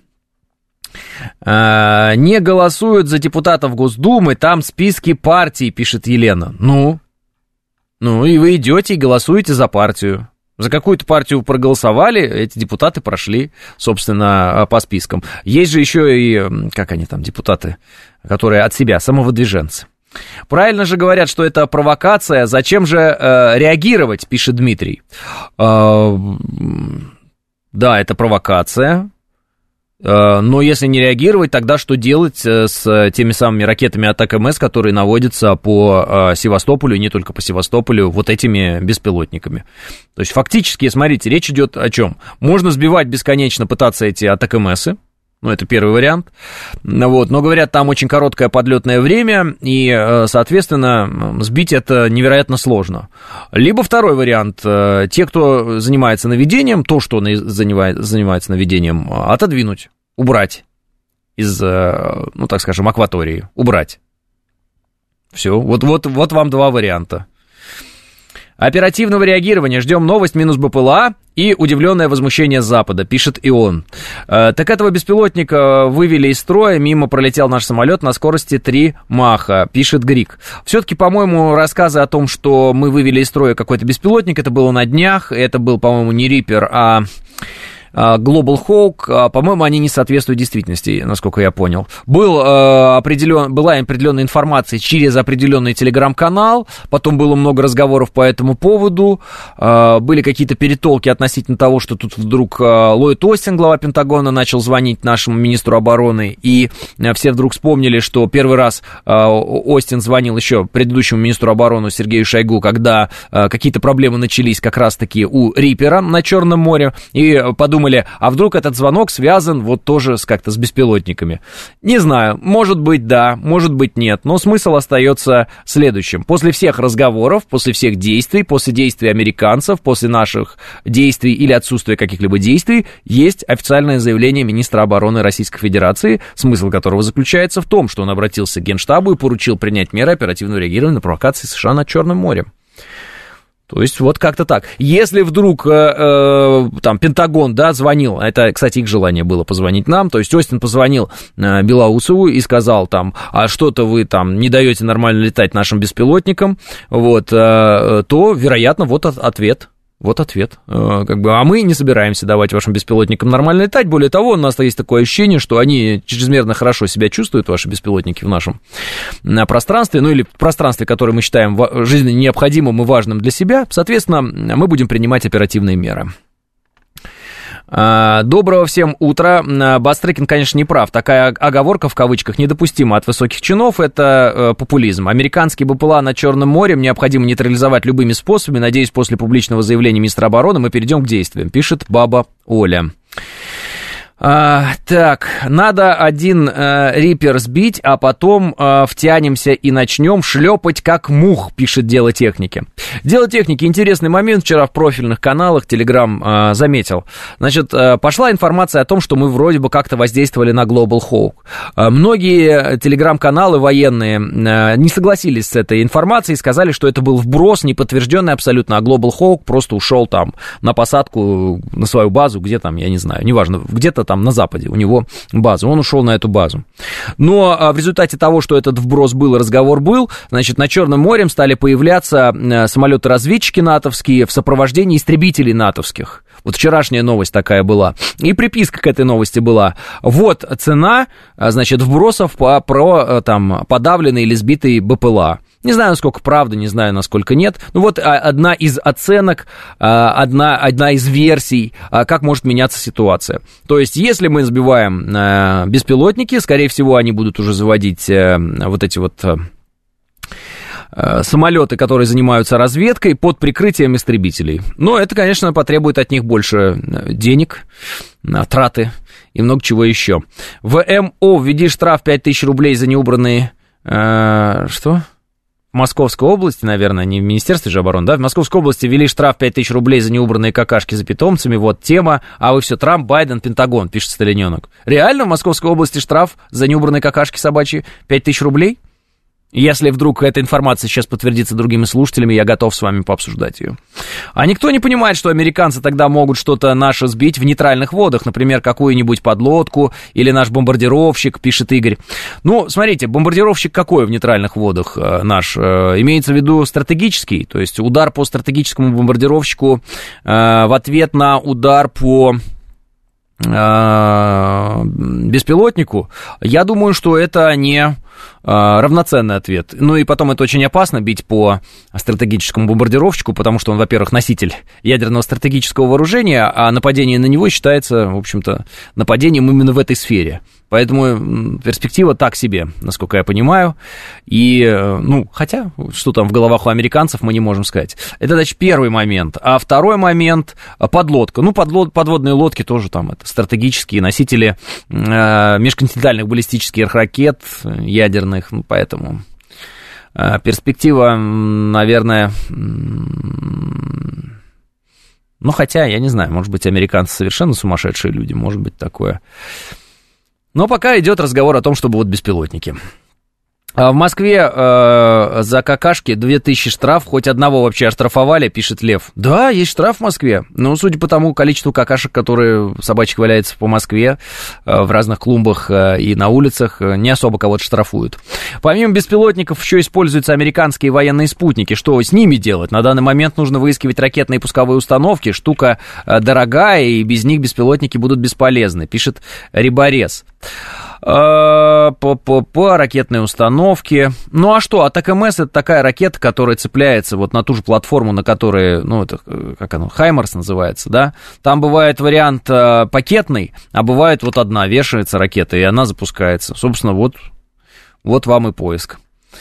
Не голосуют за депутатов Госдумы, там списки партий, пишет Елена. Ну, и вы идете и голосуете за партию. За какую-то партию проголосовали, эти депутаты прошли, собственно, по спискам. Есть же еще и, как они там, депутаты, которые от себя, самовыдвиженцы. Правильно же говорят, что это провокация, зачем же реагировать, пишет Дмитрий. Да, это провокация. Но если не реагировать, тогда что делать с теми самыми ракетами Атак-МС, которые наводятся по Севастополю, и не только по Севастополю, вот этими беспилотниками? То есть фактически, смотрите, речь идет о чем? Можно сбивать бесконечно, пытаться эти Атак-МСы, ну, это первый вариант, вот, но, говорят, там очень короткое подлетное время, и, соответственно, сбить это невероятно сложно. Либо второй вариант, те, кто занимается наведением, то, что занимается наведением, отодвинуть, убрать из, ну, так скажем, акватории, убрать. Все, вот вам два варианта. Оперативного реагирования. Ждем новость минус БПЛА и удивленное возмущение с Запада, пишет Ион. Так этого беспилотника вывели из строя, мимо пролетел наш самолет на скорости 3 Маха, пишет Грик. Все-таки, по-моему, рассказы о том, что мы вывели из строя какой-то беспилотник, это было на днях, это был, по-моему, не Риппер, а Global Hawk, по-моему, они не соответствуют действительности, насколько я понял. Была определенная информация через определенный телеграм-канал, потом было много разговоров по этому поводу, были какие-то перетолки относительно того, что тут вдруг Ллойд Остин, глава Пентагона, начал звонить нашему министру обороны, и все вдруг вспомнили, что первый раз Остин звонил еще предыдущему министру обороны Сергею Шойгу, когда какие-то проблемы начались как раз-таки у Риппера на Черном море, и подумали, а вдруг этот звонок связан вот тоже как-то с беспилотниками. Не знаю, может быть да, может быть нет, но смысл остается следующим. После всех разговоров, после всех действий, после действий американцев, после наших действий или отсутствия каких-либо действий, есть официальное заявление министра обороны Российской Федерации, смысл которого заключается в том, что он обратился к Генштабу и поручил принять меры оперативного реагирования на провокации США над Черным морем. То есть вот как-то так. Если вдруг там Пентагон, да, звонил, это, кстати, их желание было позвонить нам, то есть Остин позвонил Белоусову и сказал там, а что-то вы там не даете нормально летать нашим беспилотникам, вот, то, вероятно, вот ответ. Вот ответ. Как бы, а мы не собираемся давать вашим беспилотникам нормально летать. Более того, у нас есть такое ощущение, что они чрезмерно хорошо себя чувствуют, ваши беспилотники, в нашем пространстве, ну или в пространстве, которое мы считаем жизненно необходимым и важным для себя. Соответственно, мы будем принимать оперативные меры. Доброго всем утра. Бастрыкин, конечно, не прав. Такая оговорка, в кавычках, недопустима от высоких чинов. Это популизм. Американские БПЛА над Черным морем необходимо нейтрализовать любыми способами. Надеюсь, после публичного заявления министра обороны мы перейдем к действиям, пишет баба Оля. Так, надо один Риппер сбить, а потом втянемся и начнем шлепать как мух, пишет Дело техники. Дело техники, интересный момент, вчера в профильных каналах Telegram заметил. Значит, пошла информация о том, что мы вроде бы как-то воздействовали на Global Hawk. Многие Telegram-каналы военные не согласились с этой информацией, сказали, что это был вброс, не подтвержденный абсолютно, а Global Hawk просто ушел там на посадку на свою базу, где там, я не знаю, неважно, где-то там на западе у него база, он ушел на эту базу. Но в результате того, что этот вброс был, разговор был, значит, над Черным морем стали появляться самолеты-разведчики натовские в сопровождении истребителей натовских. Вот вчерашняя новость такая была. И приписка к этой новости была. Вот цена, значит, вбросов про там подавленные или сбитые БПЛА. Не знаю, насколько правда, не знаю, насколько нет. Ну вот одна из оценок, одна из версий, как может меняться ситуация. То есть, если мы сбиваем беспилотники, скорее всего, они будут уже заводить вот эти вот самолеты, которые занимаются разведкой под прикрытием истребителей. Но это, конечно, потребует от них больше денег, траты и много чего еще. В МО введи штраф 5000 рублей за неубранные... Что? В Московской области, наверное, не в Министерстве же обороны, да, в Московской области ввели штраф 5000 рублей за неубранные какашки за питомцами, вот тема, а вы все, Трамп, Байден, Пентагон, пишет Сталиненок. Реально в Московской области штраф за неубранные какашки собачьи 5000 рублей? Если вдруг эта информация сейчас подтвердится другими слушателями, я готов с вами пообсуждать ее. А никто не понимает, что американцы тогда могут что-то наше сбить в нейтральных водах, например, какую-нибудь подлодку или наш бомбардировщик, пишет Игорь. Ну, смотрите, бомбардировщик какой в нейтральных водах наш? Имеется в виду стратегический, то есть удар по стратегическому бомбардировщику в ответ на удар по беспилотнику. Я думаю, что это не равноценный ответ. Ну и потом это очень опасно бить по стратегическому бомбардировщику, потому что он, во-первых, носитель ядерного стратегического вооружения, а нападение на него считается, в общем-то, нападением именно в этой сфере. Поэтому перспектива так себе, насколько я понимаю. И, ну, хотя, что там в головах у американцев, мы не можем сказать. Это, значит, первый момент. А второй момент — подлодка. Ну, подводные лодки тоже там, это стратегические носители межконтинентальных баллистических ракет, ядерных, ну, поэтому перспектива, наверное... Ну, хотя, я не знаю, может быть, американцы совершенно сумасшедшие люди, может быть, такое... Но пока идет разговор о том, чтобы вот беспилотники. В Москве за какашки 2000 штраф, хоть одного вообще оштрафовали, пишет Лев. Да, есть штраф в Москве, но судя по тому количеству какашек, которые собачек валяется по Москве, в разных клумбах и на улицах, не особо кого-то штрафуют. Помимо беспилотников еще используются американские военные спутники. Что с ними делать? На данный момент нужно выискивать ракетные пусковые установки. Штука дорогая, и без них беспилотники будут бесполезны, пишет Риборез. Ракетные установки. Ну а что, АТАК-МС это такая ракета, которая цепляется вот на ту же платформу, на которой, ну это, как оно, Хаймарс называется, да? Там бывает вариант пакетный, а бывает вот одна, вешается ракета, и она запускается. Собственно, вот вам и поиск.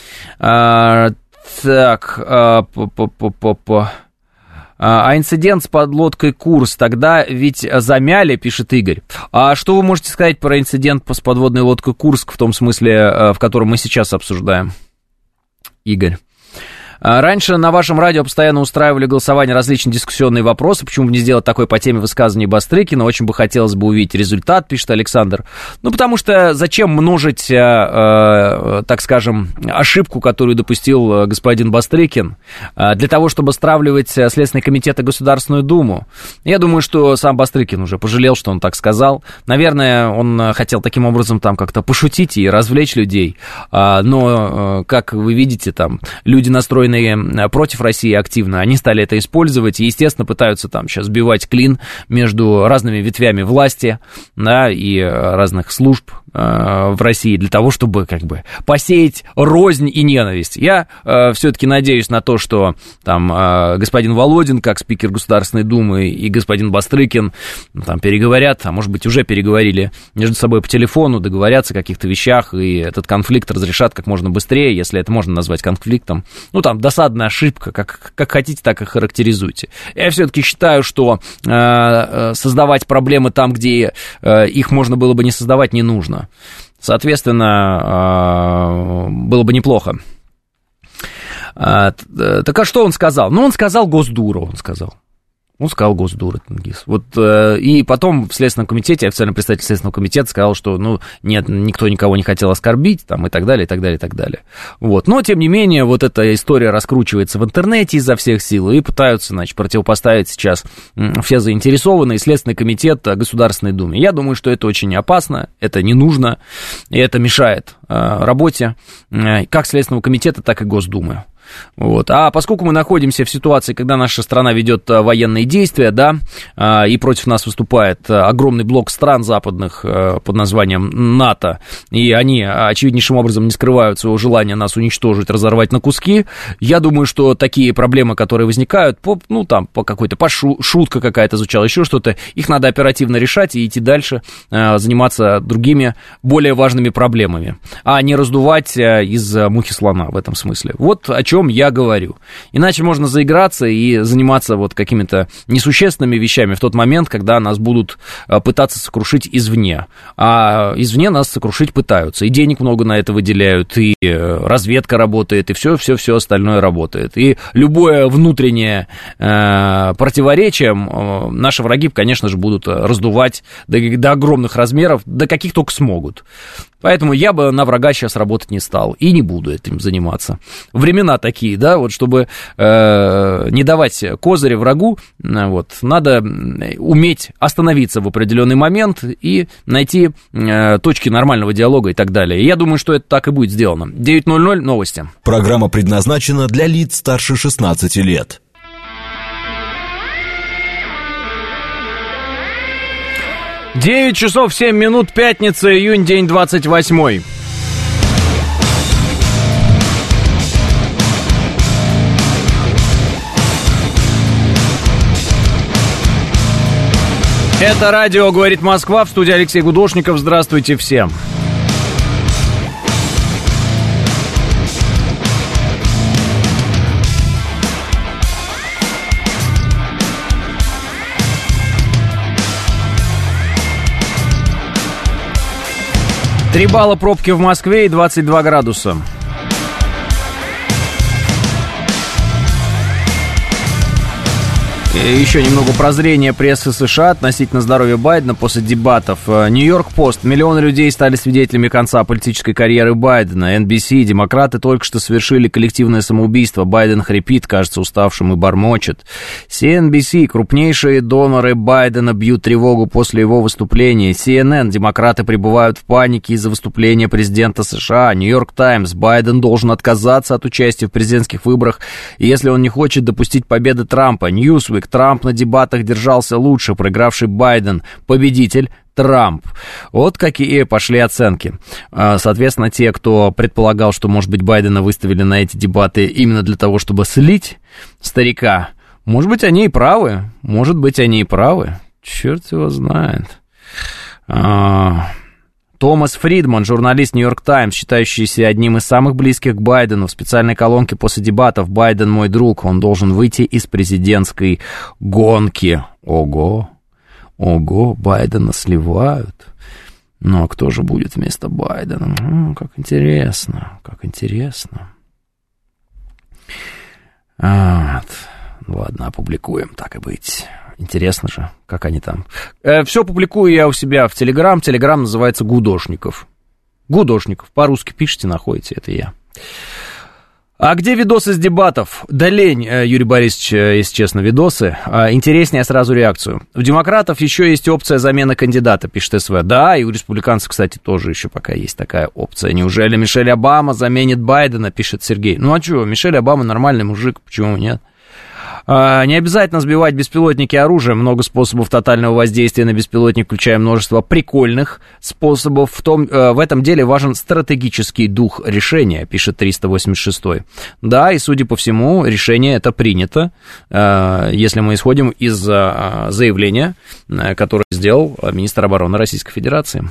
А инцидент с подлодкой «Курск» тогда ведь замяли, пишет Игорь. А что вы можете сказать про инцидент с подводной лодкой «Курск» в том смысле, в котором мы сейчас обсуждаем, Игорь? Раньше на вашем радио постоянно устраивали голосование, различные дискуссионные вопросы. Почему бы не сделать такое по теме высказываний Бастрыкина? Очень бы хотелось бы увидеть результат, пишет Александр. Ну, потому что зачем множить, так скажем, ошибку, которую допустил господин Бастрыкин, для того, чтобы стравливать Следственный комитет и Государственную Думу? Я думаю, что сам Бастрыкин уже пожалел, что он так сказал. Наверное, он хотел таким образом там как-то пошутить и развлечь людей. Но, как вы видите, там люди настроены против России активно, они стали это использовать и, естественно, пытаются там сейчас сбивать клин между разными ветвями власти, да, и разных служб в России для того, чтобы как бы посеять рознь и ненависть. Я все-таки надеюсь на то, что там господин Володин, как спикер Государственной Думы, и господин Бастрыкин там переговорят, а может быть уже переговорили между собой по телефону, договорятся о каких-то вещах, и этот конфликт разрешат как можно быстрее, если это можно назвать конфликтом. Ну, там, досадная ошибка, как хотите, так и характеризуйте. Я все-таки считаю, что создавать проблемы там, где их можно было бы не создавать, не нужно. Соответственно, было бы неплохо. Так а что он сказал? Ну, он сказал Госдуру, он сказал Госдура, Тенгиз. Вот, и потом в Следственном комитете, официальный представитель Следственного комитета сказал, что, ну, нет, никто никого не хотел оскорбить, там, и так далее, и так далее, и так далее. Вот. Но, тем не менее, вот эта история раскручивается в интернете изо всех сил, и пытаются, значит, противопоставить сейчас все заинтересованные Следственный комитет Государственной Думе. Я думаю, что это очень опасно, это не нужно, и это мешает работе как Следственного комитета, так и Госдумы. Вот. А поскольку мы находимся в ситуации, когда наша страна ведет военные действия, да, и против нас выступает огромный блок стран западных под названием НАТО, и они очевиднейшим образом не скрывают своего желания нас уничтожить, разорвать на куски, я думаю, что такие проблемы, которые возникают, ну, там, по какой-то, шутка какая-то звучала, еще что-то, их надо оперативно решать и идти дальше, заниматься другими, более важными проблемами, а не раздувать из мухи слона в этом смысле. Вот о чем я говорю. Иначе можно заиграться и заниматься вот какими-то несущественными вещами в тот момент, когда нас будут пытаться сокрушить извне. А извне нас сокрушить пытаются. И денег много на это выделяют, и разведка работает, и все остальное работает. И любое внутреннее противоречие наши враги, конечно же, будут раздувать до огромных размеров, до каких только смогут. Поэтому я бы на врага сейчас работать не стал и не буду этим заниматься. Времена такие, да, вот чтобы не давать козыря врагу, вот, надо уметь остановиться в определенный момент и найти точки нормального диалога и так далее. И я думаю, что это так и будет сделано. 9:00 новости. Программа предназначена для лиц старше 16 лет. 9 часов 7 минут, пятница, июнь, день 28. Это радио «Говорит Москва», в студии Алексей Гудошников. Здравствуйте всем. Три балла пробки в Москве и 22 градуса. Еще немного прозрения прессы США относительно здоровья Байдена после дебатов. Нью-Йорк Пост. Миллионы людей стали свидетелями конца политической карьеры Байдена. NBC. Демократы только что совершили коллективное самоубийство. Байден хрипит, кажется уставшим и бормочет. CNBC. Крупнейшие доноры Байдена бьют тревогу после его выступления. CNN. Демократы пребывают в панике из-за выступления президента США. Нью-Йорк Таймс. Байден должен отказаться от участия в президентских выборах, если он не хочет допустить победы Трампа. Newsweek. Трамп на дебатах держался лучше, проигравший Байден. Победитель Трамп. Вот какие пошли оценки. Соответственно, те, кто предполагал, что, может быть, Байдена выставили на эти дебаты именно для того, чтобы слить старика, может быть, они и правы. Может быть, они и правы. Черт его знает. Томас Фридман, журналист «Нью-Йорк Таймс», считающийся одним из самых близких к Байдену, в специальной колонке после дебатов «Байден мой друг, он должен выйти из президентской гонки». Ого, Байдена сливают. Ну, а кто же будет вместо Байдена? Как интересно, как интересно. Вот. Ладно, опубликуем, так и быть. Интересно же, как они там. Все публикую я у себя в Телеграм. Телеграм называется «Гудошников». «Гудошников». По-русски пишите, находите, это я. А где видосы с дебатов? Да лень, Юрий Борисович, если честно, видосы. Интереснее сразу реакцию. У демократов еще есть опция замены кандидата, пишет СВ. Да, и у республиканцев, кстати, тоже еще пока есть такая опция. Неужели Мишель Обама заменит Байдена, пишет Сергей. Ну а что, Мишель Обама нормальный мужик, почему нет? Не обязательно сбивать беспилотники оружием. Много способов тотального воздействия на беспилотник, включая множество прикольных способов. В этом деле важен стратегический дух решения, пишет 386. Да, и, судя по всему, решение это принято, если мы исходим из заявления, которое сделал министр обороны Российской Федерации.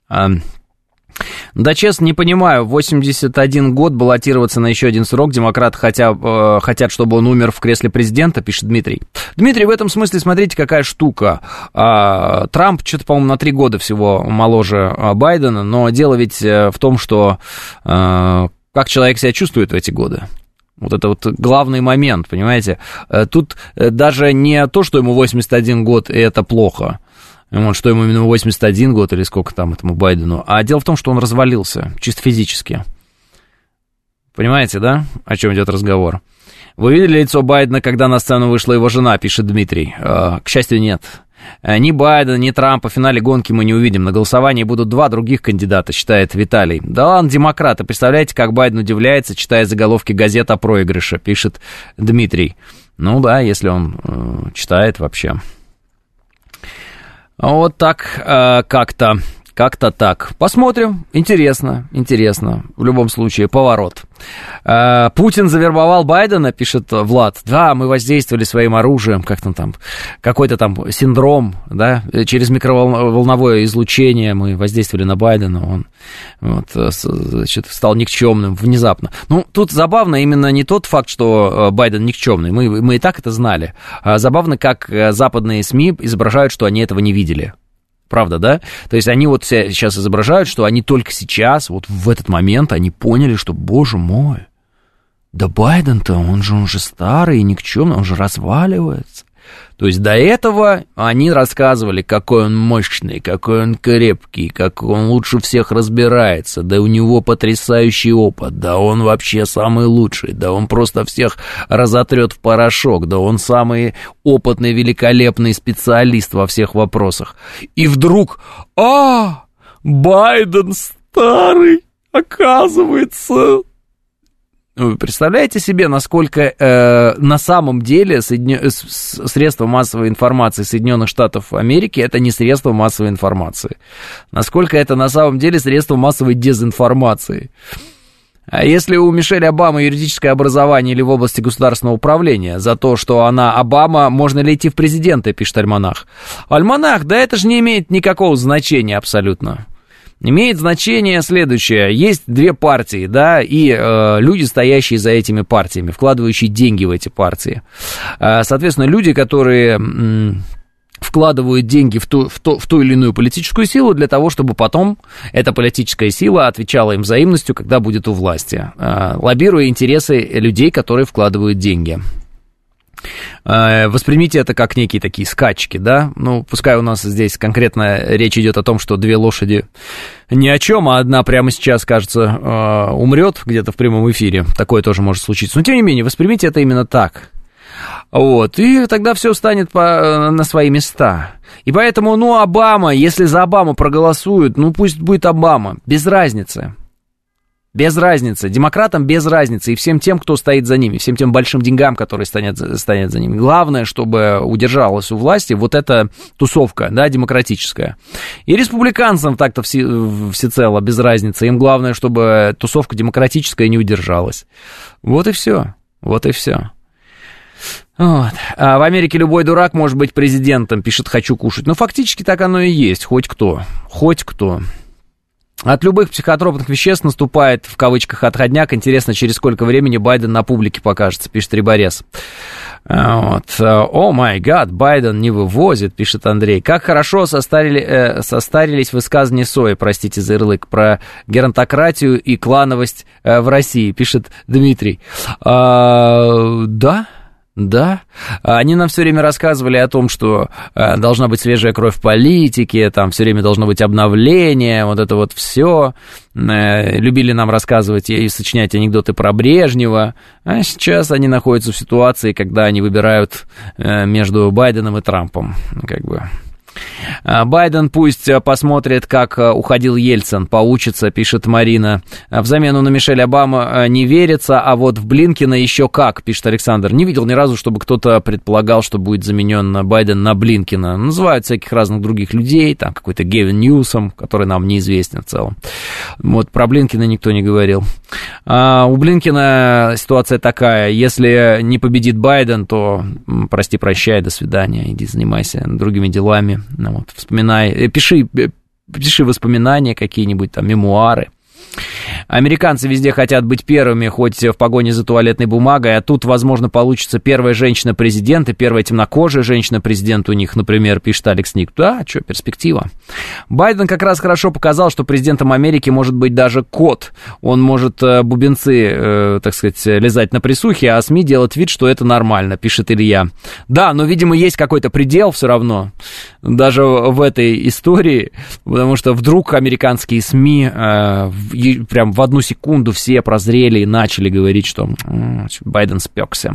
Да, честно, не понимаю, 81 год баллотироваться на еще один срок. Демократы хотят, чтобы он умер в кресле президента, пишет Дмитрий. Дмитрий, в этом смысле, смотрите, какая штука. Трамп что-то, по-моему, на 3 года всего моложе Байдена, но дело ведь в том, что как человек себя чувствует в эти годы. Вот это вот главный момент, понимаете. Тут даже не то, что ему 81 год, и это плохо. Что ему именно 81 год или сколько там этому Байдену. А дело в том, что он развалился, чисто физически. Понимаете, да, о чем идет разговор? Вы видели лицо Байдена, когда на сцену вышла его жена, пишет Дмитрий. К счастью, нет. Ни Байдена, ни Трампа в финале гонки мы не увидим. На голосовании будут 2 других кандидата, считает Виталий. Да ладно, демократы. Представляете, как Байден удивляется, читая заголовки газет о проигрыше, пишет Дмитрий. Ну да, если он читает вообще. Вот так как-то так. Посмотрим. Интересно. В любом случае, поворот. Путин завербовал Байдена, пишет Влад. Да, мы воздействовали своим оружием, как-то там, какой-то там синдром, да, через микроволновое излучение мы воздействовали на Байдена, он вот, значит, стал никчемным внезапно. Ну, тут забавно именно не тот факт, что Байден никчемный, мы и так это знали. Забавно, как западные СМИ изображают, что они этого не видели. Правда, да? То есть они вот сейчас изображают, что они только сейчас, вот в этот момент, они поняли, что, боже мой, да Байден-то, он же старый и никчемный, он же разваливается. То есть до этого они рассказывали, какой он мощный, какой он крепкий, как он лучше всех разбирается, да у него потрясающий опыт, да он вообще самый лучший, да он просто всех разотрет в порошок, да он самый опытный, великолепный специалист во всех вопросах. И вдруг, Байден старый, оказывается... Вы представляете себе, насколько на самом деле средства массовой информации Соединенных Штатов Америки это не средства массовой информации? Насколько это на самом деле средства массовой дезинформации? А если у Мишель Обамы юридическое образование или в области государственного управления, за то, что она Обама, можно ли идти в президенты, пишет Альманах. Альманах, да это же не имеет никакого значения абсолютно. Имеет значение следующее. Есть 2 партии, да, и люди, стоящие за этими партиями, вкладывающие деньги в эти партии. Соответственно, люди, которые вкладывают деньги в ту или иную политическую силу для того, чтобы потом эта политическая сила отвечала им взаимностью, когда будет у власти, лоббируя интересы людей, которые вкладывают деньги. Воспримите это как некие такие скачки, да? Ну, пускай у нас здесь конкретно речь идет о том, что две лошади ни о чем, а одна прямо сейчас, кажется, умрет где-то в прямом эфире. Такое тоже может случиться. Но, тем не менее, воспримите это именно так. Вот, и тогда все станет на свои места. И поэтому, Обама, если за Обаму проголосуют, пусть будет Обама, без разницы. Без разницы. Демократам без разницы. И всем тем, кто стоит за ними, всем тем большим деньгам, которые стоят за ними. Главное, чтобы удержалась у власти вот эта тусовка, да, демократическая. И республиканцам так-то всецело без разницы. Им главное, чтобы тусовка демократическая не удержалась. Вот и все. Вот и все. Вот. А в Америке любой дурак может быть президентом, пишет «Хочу кушать». Фактически так оно и есть. Хоть кто. Хоть кто. От любых психотропных веществ наступает, в кавычках, отходняк. Интересно, через сколько времени Байден на публике покажется, пишет Риборез. Вот. О май гад, Байден не вывозит, пишет Андрей. Как хорошо состарились высказывания Сои, простите за ярлык, про геронтократию и клановость в России, пишет Дмитрий. Да, они нам все время рассказывали о том, что должна быть свежая кровь в политике, там все время должно быть обновление, вот это вот все. Любили нам рассказывать и сочинять анекдоты про Брежнева, а сейчас они находятся в ситуации, когда они выбирают между Байденом и Трампом, как бы. Байден пусть посмотрит, как уходил Ельцин, поучится, пишет Марина. В замену на Мишель Обаму не верится, а вот в Блинкена еще как, пишет Александр. Не видел ни разу, чтобы кто-то предполагал, что будет заменен Байден на Блинкена. Называют всяких разных других людей, там какой-то Гевин Ньюсом, который нам неизвестен в целом. Вот про Блинкена никто не говорил. У Блинкена ситуация такая: если не победит Байден, то прости-прощай, до свидания, иди занимайся другими делами. Вот, вспоминай, пиши воспоминания какие-нибудь, там, мемуары. Американцы везде хотят быть первыми, хоть в погоне за туалетной бумагой, а тут, возможно, получится первая женщина-президент и первая темнокожая женщина-президент у них, например, пишет Алекс Ник. Да, что, перспектива. Байден как раз хорошо показал, что президентом Америки может быть даже кот. Он может бубенцы, так сказать, лизать на присухе, а СМИ делать вид, что это нормально, пишет Илья. Да, но, видимо, есть какой-то предел все равно, даже в этой истории, потому что вдруг американские СМИ прям в одну секунду все прозрели и начали говорить, что Байден спекся.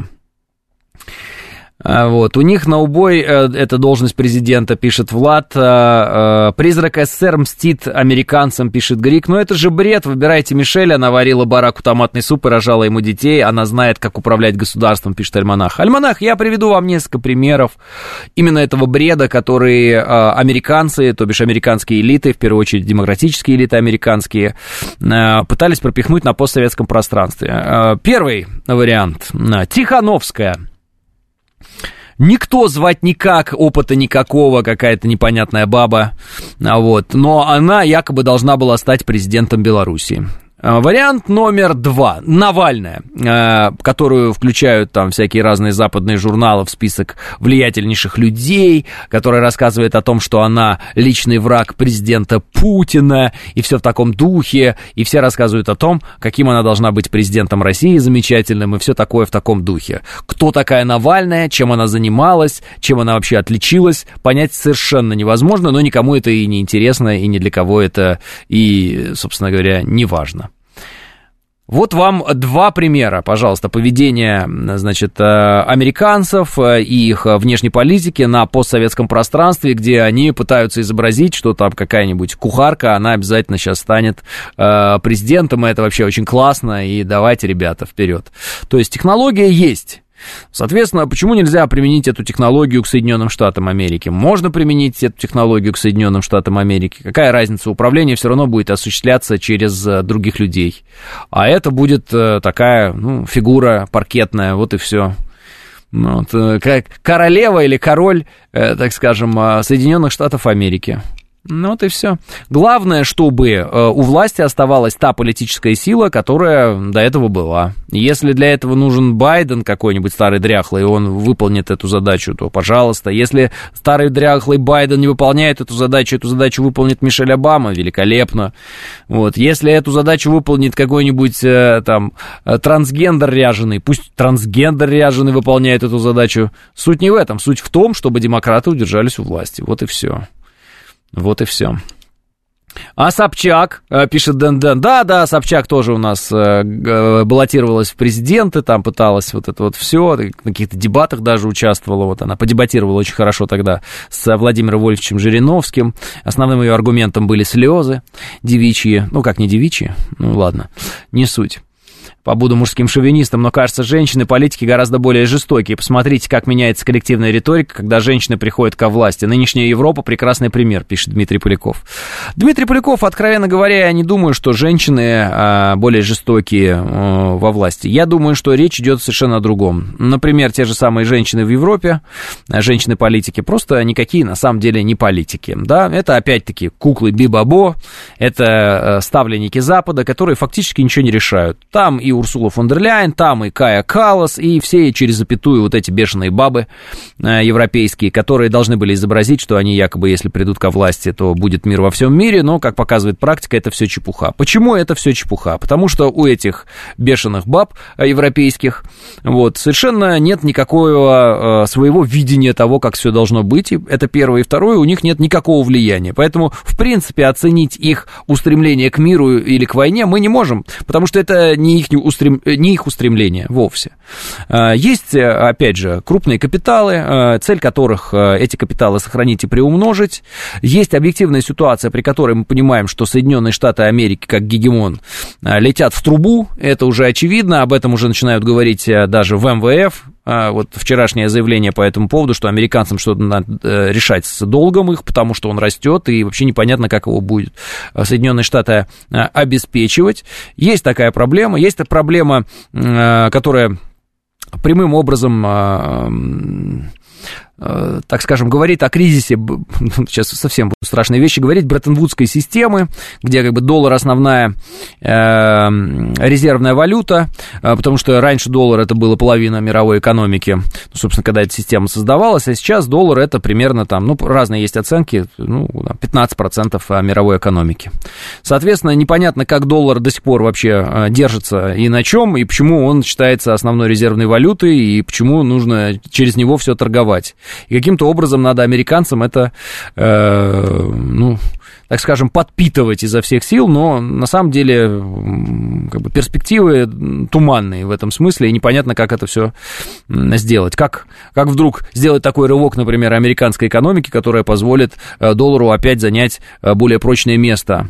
Вот. У них на убой эта должность президента, пишет Влад. Призрак СССР мстит американцам, пишет Грик. Но это же бред, выбирайте Мишель. Она варила Бараку томатный суп и рожала ему детей. Она знает, как управлять государством, пишет Альманах. Альманах, я приведу вам несколько примеров именно этого бреда, который американцы, то бишь американские элиты, в первую очередь демократические элиты американские, пытались пропихнуть на постсоветском пространстве. Первый вариант. Тихановская. Никто звать никак, опыта никакого, какая-то непонятная баба, вот, но она якобы должна была стать президентом Белоруссии. Вариант номер 2. Навальная, которую включают там всякие разные западные журналы в список влиятельнейших людей, которая рассказывает о том, что она личный враг президента Путина, и все в таком духе, и все рассказывают о том, каким она должна быть президентом России, замечательным, и все такое в таком духе. Кто такая Навальная, чем она занималась, чем она вообще отличилась, понять совершенно невозможно, но никому это и не интересно, и ни для кого это и, собственно говоря, не важно. Вот вам два примера, пожалуйста, поведения, значит, американцев и их внешней политики на постсоветском пространстве, где они пытаются изобразить, что там какая-нибудь кухарка, она обязательно сейчас станет президентом, и это вообще очень классно, и давайте, ребята, вперед. То есть технология есть. Соответственно, почему нельзя применить эту технологию к Соединенным Штатам Америки? Можно применить эту технологию к Соединенным Штатам Америки. Какая разница? Управление все равно будет осуществляться через других людей. А это будет такая, фигура паркетная, вот и все. Вот, королева или король, так скажем, Соединенных Штатов Америки. Ну вот и все. Главное, чтобы у власти оставалась та политическая сила, которая до этого была. Если для этого нужен Байден какой-нибудь старый дряхлый, и он выполнит эту задачу, то пожалуйста. Если старый дряхлый Байден не выполняет эту задачу выполнит Мишель Обама, великолепно. Вот. Если эту задачу выполнит какой-нибудь там трансгендер ряженый, пусть трансгендер ряженый выполняет эту задачу. Суть не в этом, суть в том, чтобы демократы удержались у власти. Вот и все. Вот и все. А Собчак, пишет Дэн, да, Собчак тоже у нас баллотировалась в президенты, там пыталась вот это вот все, на каких-то дебатах даже участвовала, вот она подебатировала очень хорошо тогда с Владимиром Вольфовичем Жириновским. Основным ее аргументом были слезы девичьи, ну как не девичьи, ну ладно, не суть. Побуду мужским шовинистом, но, кажется, женщины-политики гораздо более жестокие. Посмотрите, как меняется коллективная риторика, когда женщины приходят ко власти. Нынешняя Европа — прекрасный пример, пишет Дмитрий Поляков. Дмитрий Поляков, откровенно говоря, я не думаю, что женщины более жестокие во власти. Я думаю, что речь идет совершенно о другом. Например, те же самые женщины в Европе, женщины-политики, просто никакие на самом деле не политики. Да? Это, опять-таки, куклы би-бабо, это ставленники Запада, которые фактически ничего не решают. Там и Урсула фон дер Ляйен, там и Кая Каллас, и все через запятую вот эти бешеные бабы европейские, которые должны были изобразить, что они якобы, если придут ко власти, то будет мир во всем мире, но, как показывает практика, это все чепуха. Почему это все чепуха? Потому что у этих бешеных баб европейских вот, совершенно нет никакого своего видения того, как все должно быть, и это первое, и второе, у них нет никакого влияния, поэтому, в принципе, оценить их устремление к миру или к войне мы не можем, потому что это не их устремление вовсе. Есть, опять же, крупные капиталы, цель которых эти капиталы сохранить и приумножить. Есть объективная ситуация, при которой мы понимаем, что Соединенные Штаты Америки, как гегемон, летят в трубу. Это уже очевидно, об этом уже начинают говорить даже в МВФ. Вот вчерашнее заявление по этому поводу, что американцам что-то надо решать с долгом их, потому что он растет, и вообще непонятно, как его будет Соединенные Штаты обеспечивать. Есть такая проблема, которая прямым образом, так скажем, говорит о кризисе, сейчас совсем будут страшные вещи говорить, Бреттон-Вудской системы, где как бы доллар основная резервная валюта, потому что раньше доллар это было половина мировой экономики, собственно, когда эта система создавалась, а сейчас доллар это примерно там, ну, разные есть оценки, ну, 15% мировой экономики. Соответственно, непонятно, как доллар до сих пор вообще держится и на чем, и почему он считается основной резервной валютой, и почему нужно через него все торговать. И каким-то образом надо американцам это, ну, так скажем, подпитывать изо всех сил, но на самом деле как бы перспективы туманные в этом смысле, и непонятно, как это все сделать. Как вдруг сделать такой рывок, например, американской экономики, которая позволит доллару опять занять более прочное место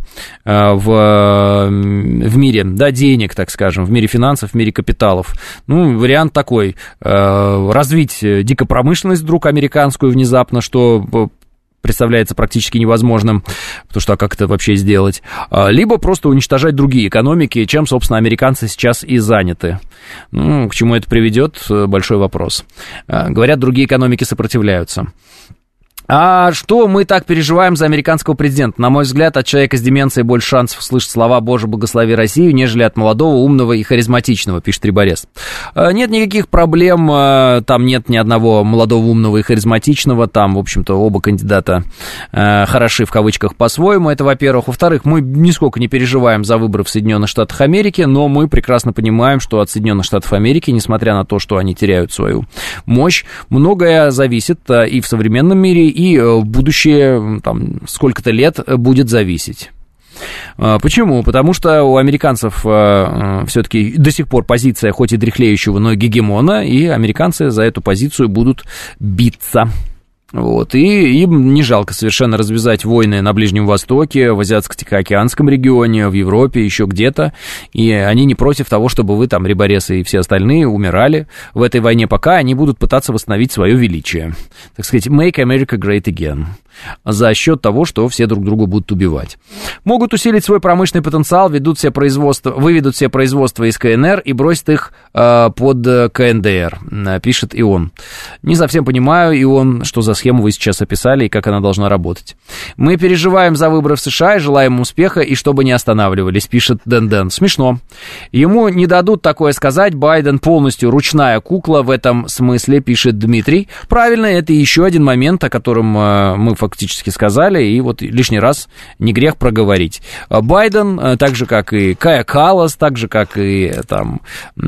в мире, да, денег, так скажем, в мире финансов, в мире капиталов. Ну, вариант такой, развить дикопромышленность вдруг американскую внезапно, что представляется практически невозможным, потому что как это вообще сделать, либо просто уничтожать другие экономики, чем, собственно, американцы сейчас и заняты. Ну, к чему это приведет, большой вопрос. Говорят, другие экономики сопротивляются. А что мы так переживаем за американского президента? На мой взгляд, от человека с деменцией больше шансов услышать слова «Боже, благослови Россию», нежели от молодого, умного и харизматичного, пишет Риборез. Нет никаких проблем, там нет ни одного молодого, умного и харизматичного, там, в общем-то, оба кандидата хороши в кавычках по-своему, это во-первых. Во-вторых, мы нисколько не переживаем за выборы в Соединенных Штатах Америки, но мы прекрасно понимаем, что от Соединенных Штатов Америки, несмотря на то, что они теряют свою мощь, многое зависит и в современном мире, и в будущее, там, сколько-то лет будет зависеть. Почему? Потому что у американцев все-таки до сих пор позиция, хоть и дряхлеющего, но гегемона, и американцы за эту позицию будут биться. Вот, и им не жалко совершенно развязать войны на Ближнем Востоке, в Азиатско-Тихоокеанском регионе, в Европе, еще где-то, и они не против того, чтобы вы там, риборесы и все остальные, умирали в этой войне, пока они будут пытаться восстановить свое величие, так сказать, make America great again, за счет того, что все друг друга будут убивать. Могут усилить свой промышленный потенциал, выведут все производства из КНР и бросят их под КНДР, пишет Ион. Не совсем понимаю, Ион, что за схема схему вы сейчас описали и как она должна работать. Мы переживаем за выборы в США и желаем им успеха, и чтобы не останавливались, пишет Дэн. Смешно. Ему не дадут такое сказать, Байден полностью ручная кукла в этом смысле, пишет Дмитрий. Правильно, это еще один момент, о котором мы фактически сказали, и вот лишний раз не грех проговорить. Байден, так же, как и Кая Каллас, так же, как и там,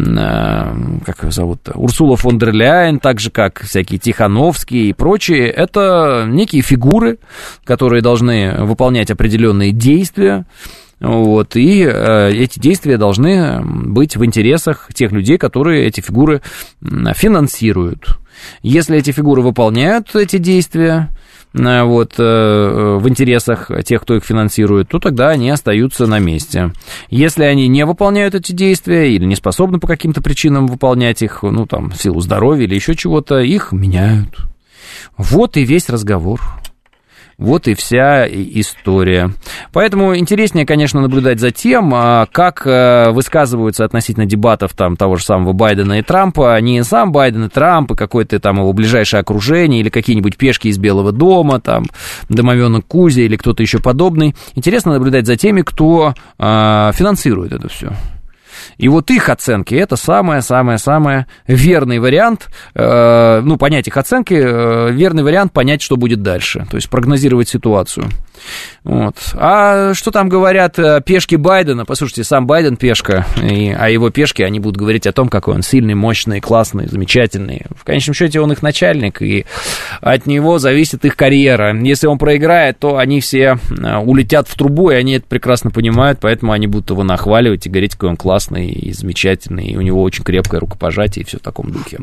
как ее зовут, Урсула фон дер Ляйен, так же, как всякие Тихановские и прочие, это некие фигуры, которые должны выполнять определенные действия, вот, и эти действия должны быть в интересах тех людей, которые эти фигуры финансируют. Если эти фигуры выполняют эти действия, вот, в интересах тех, кто их финансирует, то тогда они остаются на месте. Если они не выполняют эти действия или не способны по каким-то причинам выполнять их, ну, там, в силу здоровья или еще чего-то, их меняют. Вот и весь разговор. Вот и вся история. Поэтому интереснее, конечно, наблюдать за тем, как высказываются относительно дебатов там, того же самого Байдена и Трампа. Не сам Байден и Трамп, и какое-то там его ближайшее окружение, или какие-нибудь пешки из Белого дома, там, домовенок Кузя или кто-то еще подобный. Интересно наблюдать за теми, кто финансирует это все. И вот их оценки, это самый-самый-самый верный вариант, ну, понять их оценки, верный вариант понять, что будет дальше, то есть прогнозировать ситуацию. Вот. А что там говорят пешки Байдена? Послушайте, сам Байден пешка, а его пешки, они будут говорить о том, какой он сильный, мощный, классный, замечательный. В конечном счете он их начальник, и от него зависит их карьера. Если он проиграет, то они все улетят в трубу, и они это прекрасно понимают, поэтому они будут его нахваливать и говорить, какой он классный и замечательный, и у него очень крепкое рукопожатие, и все в таком духе.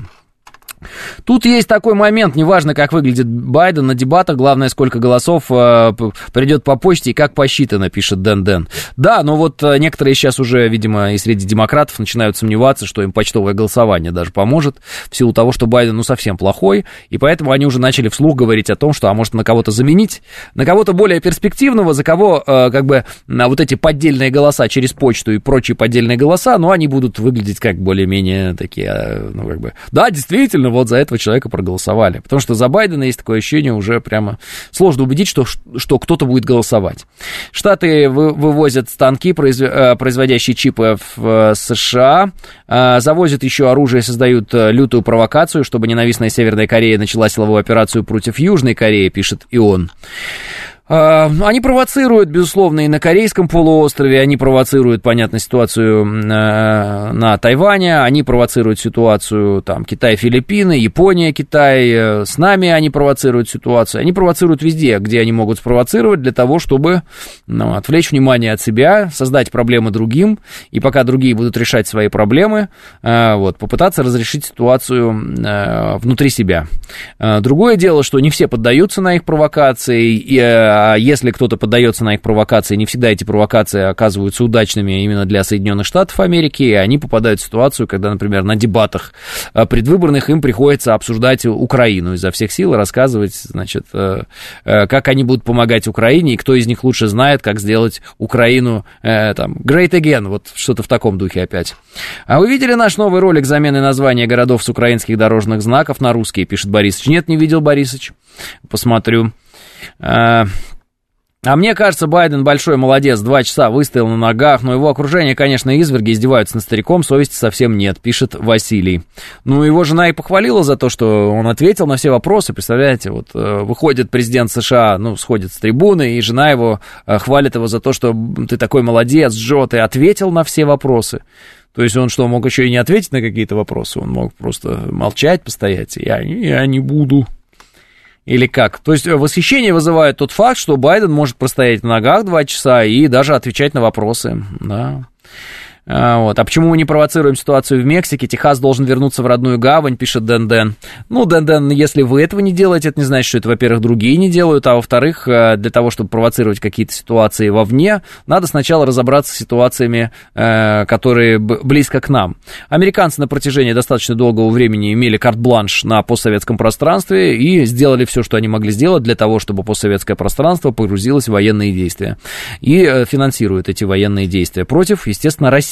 Тут есть такой момент, неважно, как выглядит Байден на дебатах, главное, сколько голосов придет по почте и как посчитано, пишет Дэн. Да, но вот некоторые сейчас уже, видимо, и среди демократов начинают сомневаться, что им почтовое голосование даже поможет, в силу того, что Байден, ну, совсем плохой, и поэтому они уже начали вслух говорить о том, что, а может, на кого-то заменить, на кого-то более перспективного, за кого, как бы, вот эти поддельные голоса через почту и прочие поддельные голоса, ну, они будут выглядеть как более-менее такие, ну, как бы, да, действительно, вот за этого человека проголосовали. Потому что за Байдена есть такое ощущение, уже прямо сложно убедить, что кто-то будет голосовать. Штаты вывозят станки, производящие чипы в США, завозят еще оружие, создают лютую провокацию, чтобы ненавистная Северная Корея начала силовую операцию против Южной Кореи, пишет ИОН. Они провоцируют, безусловно, и на Корейском полуострове, они провоцируют, понятно, ситуацию на Тайване, они провоцируют ситуацию, там, Китай-Филиппины, Япония-Китай, с нами они провоцируют ситуацию, они провоцируют везде, где они могут спровоцировать для того, чтобы, ну, отвлечь внимание от себя, создать проблемы другим, и пока другие будут решать свои проблемы, вот, попытаться разрешить ситуацию внутри себя. Другое дело, что не все поддаются на их провокации, и если кто-то поддается на их провокации, не всегда эти провокации оказываются удачными именно для Соединенных Штатов Америки, и они попадают в ситуацию, когда, например, на дебатах предвыборных им приходится обсуждать Украину изо всех сил, рассказывать, значит, как они будут помогать Украине, и кто из них лучше знает, как сделать Украину, там, great again, вот что-то в таком духе опять. А вы видели наш новый ролик замены названия городов с украинских дорожных знаков на русские, пишет Борисович. Нет, не видел, Борисович. Посмотрю. А мне кажется, Байден большой молодец, 2 часа выстоял на ногах, но его окружение, конечно, изверги, издеваются над стариком, совести совсем нет, пишет Василий. Ну, его жена и похвалила за то, что он ответил на все вопросы, представляете, вот выходит президент США, ну, сходит с трибуны, и жена его хвалит его за то, что ты такой молодец, Джо, ты ответил на все вопросы. То есть он что, мог еще и не ответить на какие-то вопросы, он мог просто молчать, постоять, я не буду. Или как? То есть восхищение вызывает тот факт, что Байден может простоять на ногах 2 часа и даже отвечать на вопросы, да. Вот. А почему мы не провоцируем ситуацию в Мексике? Техас должен вернуться в родную гавань, пишет Дэн. Ну, Дэн, если вы этого не делаете, это не значит, что это, во-первых, другие не делают, а во-вторых, для того, чтобы провоцировать какие-то ситуации вовне, надо сначала разобраться с ситуациями, которые близко к нам. Американцы на протяжении достаточно долгого времени имели карт-бланш на постсоветском пространстве и сделали все, что они могли сделать для того, чтобы постсоветское пространство погрузилось в военные действия. И финансируют эти военные действия против, естественно, России.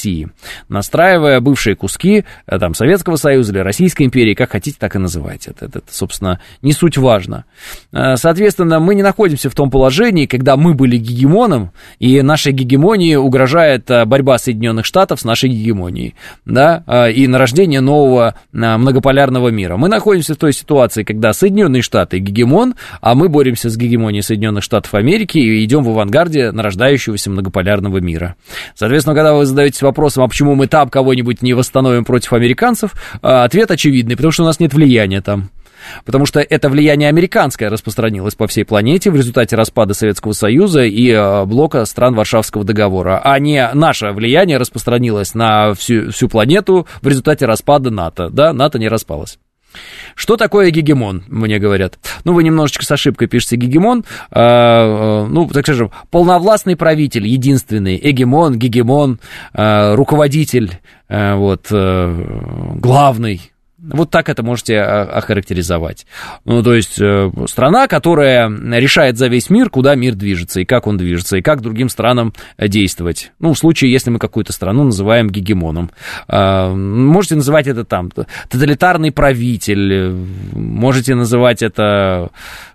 России, настраивая бывшие куски там, Советского Союза или Российской империи, как хотите, так и называйте. Это, собственно, не суть важно. Соответственно, мы не находимся в том положении, когда мы были гегемоном, и нашей гегемонии угрожает борьба Соединенных Штатов с нашей гегемонией, да, и нарождение нового многополярного мира. Мы находимся в той ситуации, когда Соединенные Штаты гегемон, а мы боремся с гегемонией Соединенных Штатов Америки и идем в авангарде нарождающегося многополярного мира. Соответственно, когда вы задаетесь вопросом, а почему мы там кого-нибудь не восстановим против американцев, ответ очевидный, потому что у нас нет влияния там. Потому что это влияние американское распространилось по всей планете в результате распада Советского Союза и блока стран Варшавского договора, а не наше влияние распространилось на всю планету в результате распада НАТО. Да, НАТО не распалось. Что такое гегемон, мне говорят? Ну, вы немножечко с ошибкой пишете гегемон, ну, так скажем, полновластный правитель, единственный, гегемон, руководитель, вот, главный. Вот так это можете охарактеризовать. Ну, то есть, страна, которая решает за весь мир, куда мир движется, и как он движется, и как другим странам действовать. Ну, в случае, если мы какую-то страну называем гегемоном. Можете называть это там тоталитарный правитель, можете называть это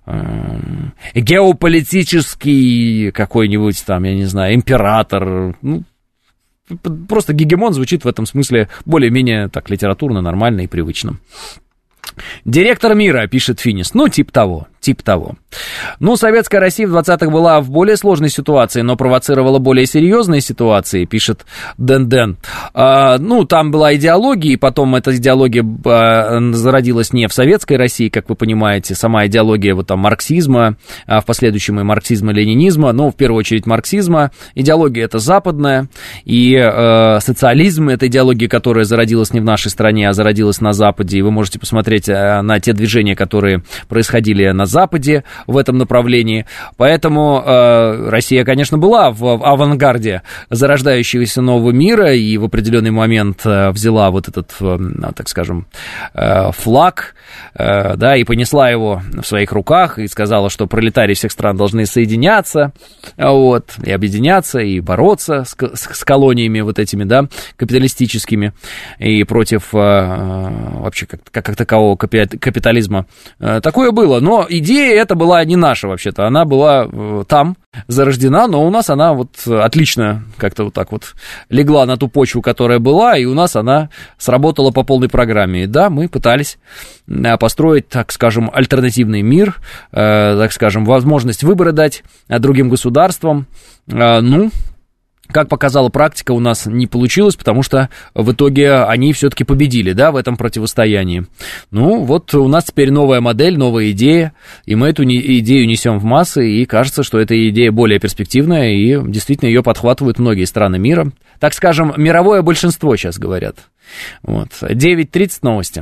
геополитический какой-нибудь там, я не знаю, император, ну, просто гегемон звучит в этом смысле более-менее так литературно, нормально и привычно. Директор мира, пишет Финис. Ну, типа того. Ну, советская Россия в 20-х была в более сложной ситуации, но провоцировала более серьезные ситуации, пишет Дэн. Ну, там была идеология, и потом эта идеология зародилась не в советской России, как вы понимаете, сама идеология вот там марксизма, в последующем и марксизма-ленинизма, но в первую очередь марксизма. Идеология это западная, и социализм это идеология, которая зародилась не в нашей стране, а зародилась на Западе, и вы можете посмотреть на те движения, которые происходили на Западе в этом направлении. Поэтому Россия, конечно, была в авангарде зарождающегося нового мира и в определенный момент взяла вот этот, так скажем, флаг, да, и понесла его в своих руках и сказала, что пролетарии всех стран должны соединяться, вот, и объединяться, и бороться с колониями вот этими, да, капиталистическими и против вообще как такового капитализма. Такое было, но идея эта была не наша вообще-то, она была там зарождена, но у нас она вот отлично как-то вот так вот легла на ту почву, которая была, и у нас она сработала по полной программе. И да, мы пытались построить, так скажем, альтернативный мир, так скажем, возможность выбора дать другим государствам, ну, как показала практика, у нас не получилось, потому что в итоге они все-таки победили, да, в этом противостоянии. Ну, вот у нас теперь новая модель, новая идея, и мы эту идею несем в массы, и кажется, что эта идея более перспективная, и действительно ее подхватывают многие страны мира. Так скажем, мировое большинство сейчас говорят. Вот. 9:30 новости.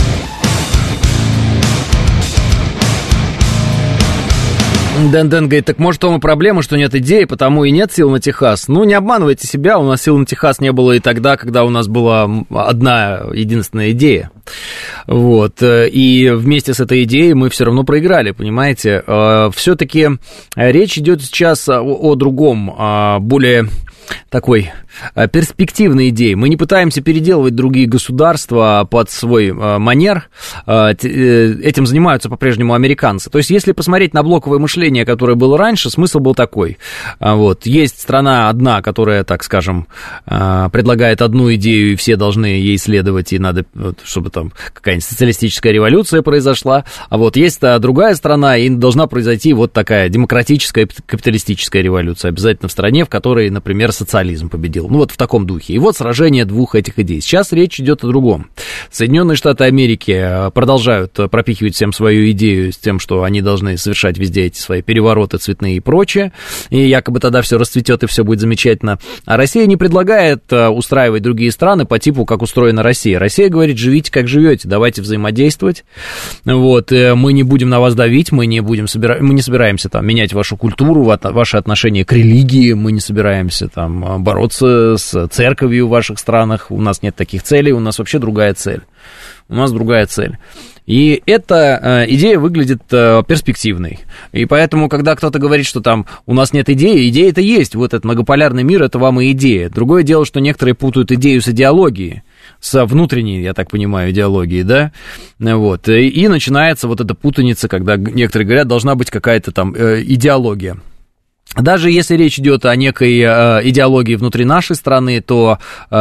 Дэн говорит, так может, в том и проблема, что нет идеи, потому и нет сил на Техас. Ну, не обманывайте себя, у нас сил на Техас не было и тогда, когда у нас была одна единственная идея. Вот, и вместе с этой идеей мы все равно проиграли, понимаете. Все-таки речь идет сейчас о другом, более такой перспективной идеи. Мы не пытаемся переделывать другие государства под свой манер. Этим занимаются по-прежнему американцы. То есть, если посмотреть на блоковое мышление, которое было раньше, смысл был такой. Вот, есть страна одна, которая, так скажем, предлагает одну идею, и все должны ей следовать, и надо, чтобы там какая-нибудь социалистическая революция произошла. А вот есть другая страна, и должна произойти вот такая демократическая капиталистическая революция. Обязательно в стране, в которой, например, социализм победил. Ну, вот в таком духе. И вот сражение двух этих идей. Сейчас речь идет о другом. Соединенные Штаты Америки продолжают пропихивать всем свою идею с тем, что они должны совершать везде эти свои перевороты цветные и прочее. И якобы тогда все расцветет и все будет замечательно. А Россия не предлагает устраивать другие страны по типу, как устроена Россия. Россия говорит, живите как живете, давайте взаимодействовать. Вот. Мы не будем на вас давить, мы не собираемся там менять вашу культуру, ваши отношения к религии, мы не собираемся там бороться с церковью в ваших странах, у нас нет таких целей, у нас вообще другая цель. У нас другая цель. И эта идея выглядит перспективной. И поэтому, когда кто-то говорит, что там у нас нет идеи, идея-то есть. Вот этот многополярный мир, это вам и идея. Другое дело, что некоторые путают идею с идеологией, с внутренней, я так понимаю, идеологией, да, вот, и начинается вот эта путаница, когда некоторые говорят, должна быть какая-то там идеология. Даже если речь идет о некой идеологии внутри нашей страны, то,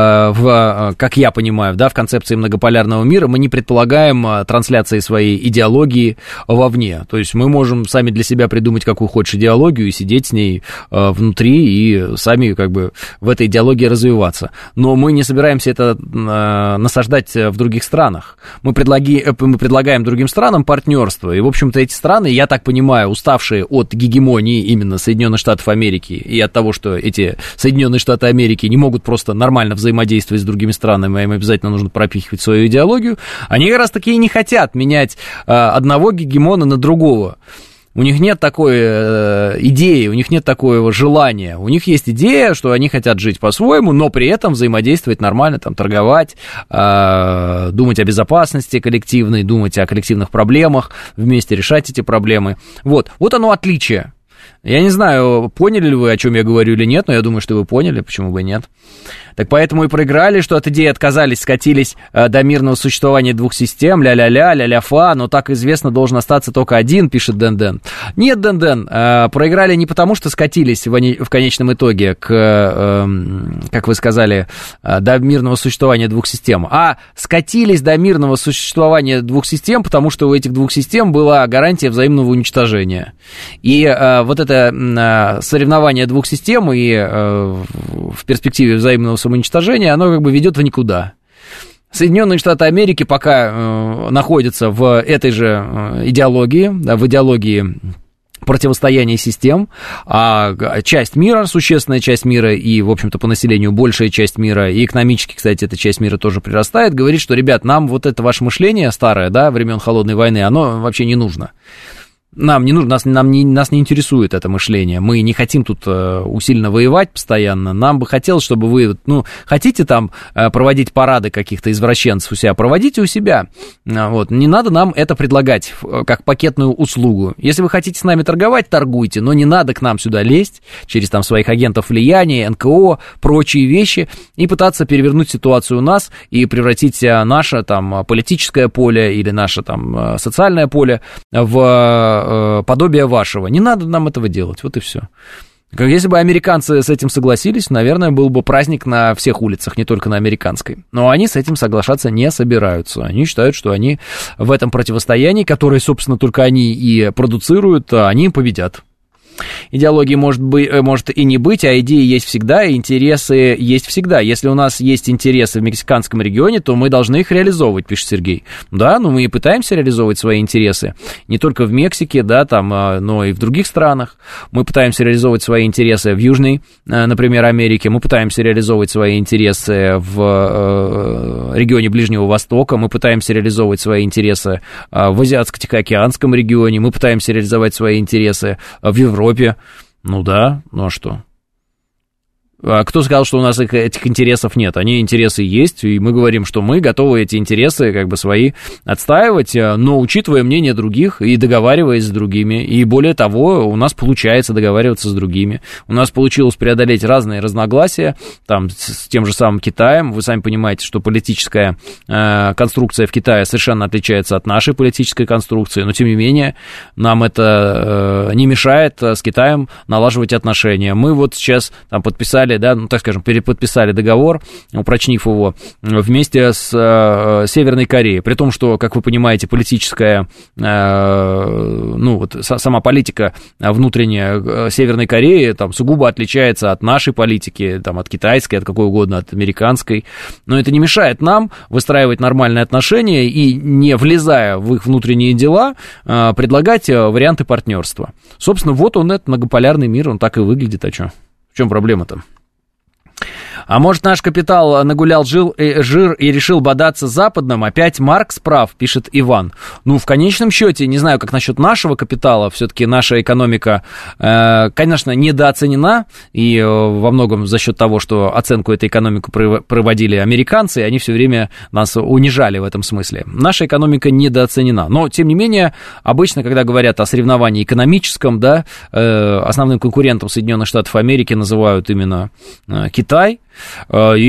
как я понимаю, да, в концепции многополярного мира мы не предполагаем трансляции своей идеологии вовне. То есть мы можем сами для себя придумать, какую хочешь идеологию, и сидеть с ней внутри, и сами как бы в этой идеологии развиваться. Но мы не собираемся это насаждать в других странах. Мы предлагаем другим странам партнерство. И, в общем-то, эти страны, я так понимаю, уставшие от гегемонии именно Соединенных Штатов Америки и от того, что эти Соединенные Штаты Америки не могут просто нормально взаимодействовать с другими странами, а им обязательно нужно пропихивать свою идеологию, они как раз таки и не хотят менять одного гегемона на другого. У них нет такой идеи, у них нет такого желания. У них есть идея, что они хотят жить по-своему, но при этом взаимодействовать нормально, там, торговать, думать о безопасности коллективной, думать о коллективных проблемах, вместе решать эти проблемы. Вот оно отличие. Я не знаю, поняли ли вы, о чем я говорю или нет, но я думаю, что вы поняли, почему бы и нет. Так поэтому и проиграли, что от идеи отказались, скатились до мирного существования двух систем, ля-ля-ля, ля-ля-фа, но так известно, должен остаться только один, пишет Дэн-Дэн. Нет, Дэн-Дэн, проиграли не потому, что скатились в конечном итоге к, как вы сказали, до мирного существования двух систем, а скатились до мирного существования двух систем, потому что у этих двух систем была гарантия взаимного уничтожения. И вот это соревнование двух систем и в перспективе взаимного самоуничтожения, оно как бы ведет в никуда. Соединенные Штаты Америки пока находятся в этой же идеологии, в идеологии противостояния систем, а часть мира, существенная часть мира и, в общем-то, по населению большая часть мира, и экономически, кстати, эта часть мира тоже прирастает, говорит, что, ребят, нам вот это ваше мышление старое, да, времен Холодной войны, оно вообще не нужно. Нам не нужно, нас не интересует это мышление. Мы не хотим тут усиленно воевать постоянно. Нам бы хотелось, чтобы вы, хотите там проводить парады каких-то извращенцев у себя, проводите у себя. Вот. Не надо нам это предлагать как пакетную услугу. Если вы хотите с нами торговать, торгуйте, но не надо к нам сюда лезть через там своих агентов влияния, НКО, прочие вещи, и пытаться перевернуть ситуацию у нас и превратить наше там политическое поле или наше там социальное поле в подобие вашего. Не надо нам этого делать, вот и все. Если бы американцы с этим согласились, наверное, был бы праздник на всех улицах, не только на американской. Но они с этим соглашаться не собираются. Они считают, что они в этом противостоянии, которое, собственно, только они и продуцируют, они победят. Идеологии может и не быть, а идеи есть всегда, и интересы есть всегда. Если у нас есть интересы в мексиканском регионе, то мы должны их реализовывать, пишет Сергей. Да, мы и пытаемся реализовывать свои интересы. Не только в Мексике, да, там, но и в других странах. Мы пытаемся реализовывать свои интересы в Южной, например, Америке. Мы пытаемся реализовывать свои интересы в регионе Ближнего Востока. Мы пытаемся реализовывать свои интересы в Азиатско-Тихоокеанском регионе. Мы пытаемся реализовать свои интересы в Европе. Ну да, ну а что? А кто сказал, что у нас этих интересов нет? Они интересы есть, и мы говорим, что мы готовы эти интересы как бы свои отстаивать, но учитывая мнение других и договариваясь с другими. И более того, у нас получается договариваться с другими. У нас получилось преодолеть разные разногласия, там, с тем же самым Китаем. Вы сами понимаете, что политическая конструкция в Китае совершенно отличается от нашей политической конструкции, но тем не менее нам это не мешает с Китаем налаживать отношения. Мы вот сейчас там подписали, да, так скажем, переподписали договор, упрочнив его вместе с Северной Кореей, при том, что, как вы понимаете, политическая, сама политика внутренняя Северной Кореи там сугубо отличается от нашей политики, там, от китайской, от какой угодно, от американской, но это не мешает нам выстраивать нормальные отношения и, не влезая в их внутренние дела, предлагать варианты партнерства. Собственно, вот он, этот многополярный мир, он так и выглядит, а что? В чем проблема-то? А может, наш капитал нагулял жир и решил бодаться с западным? Опять Маркс прав, пишет Иван. Ну, в конечном счете, не знаю, как насчет нашего капитала, все-таки наша экономика, конечно, недооценена, и во многом за счет того, что оценку этой экономики проводили американцы, и они все время нас унижали в этом смысле. Наша экономика недооценена. Но, тем не менее, обычно, когда говорят о соревновании экономическом, да, основным конкурентом Соединенных Штатов Америки называют именно Китай. И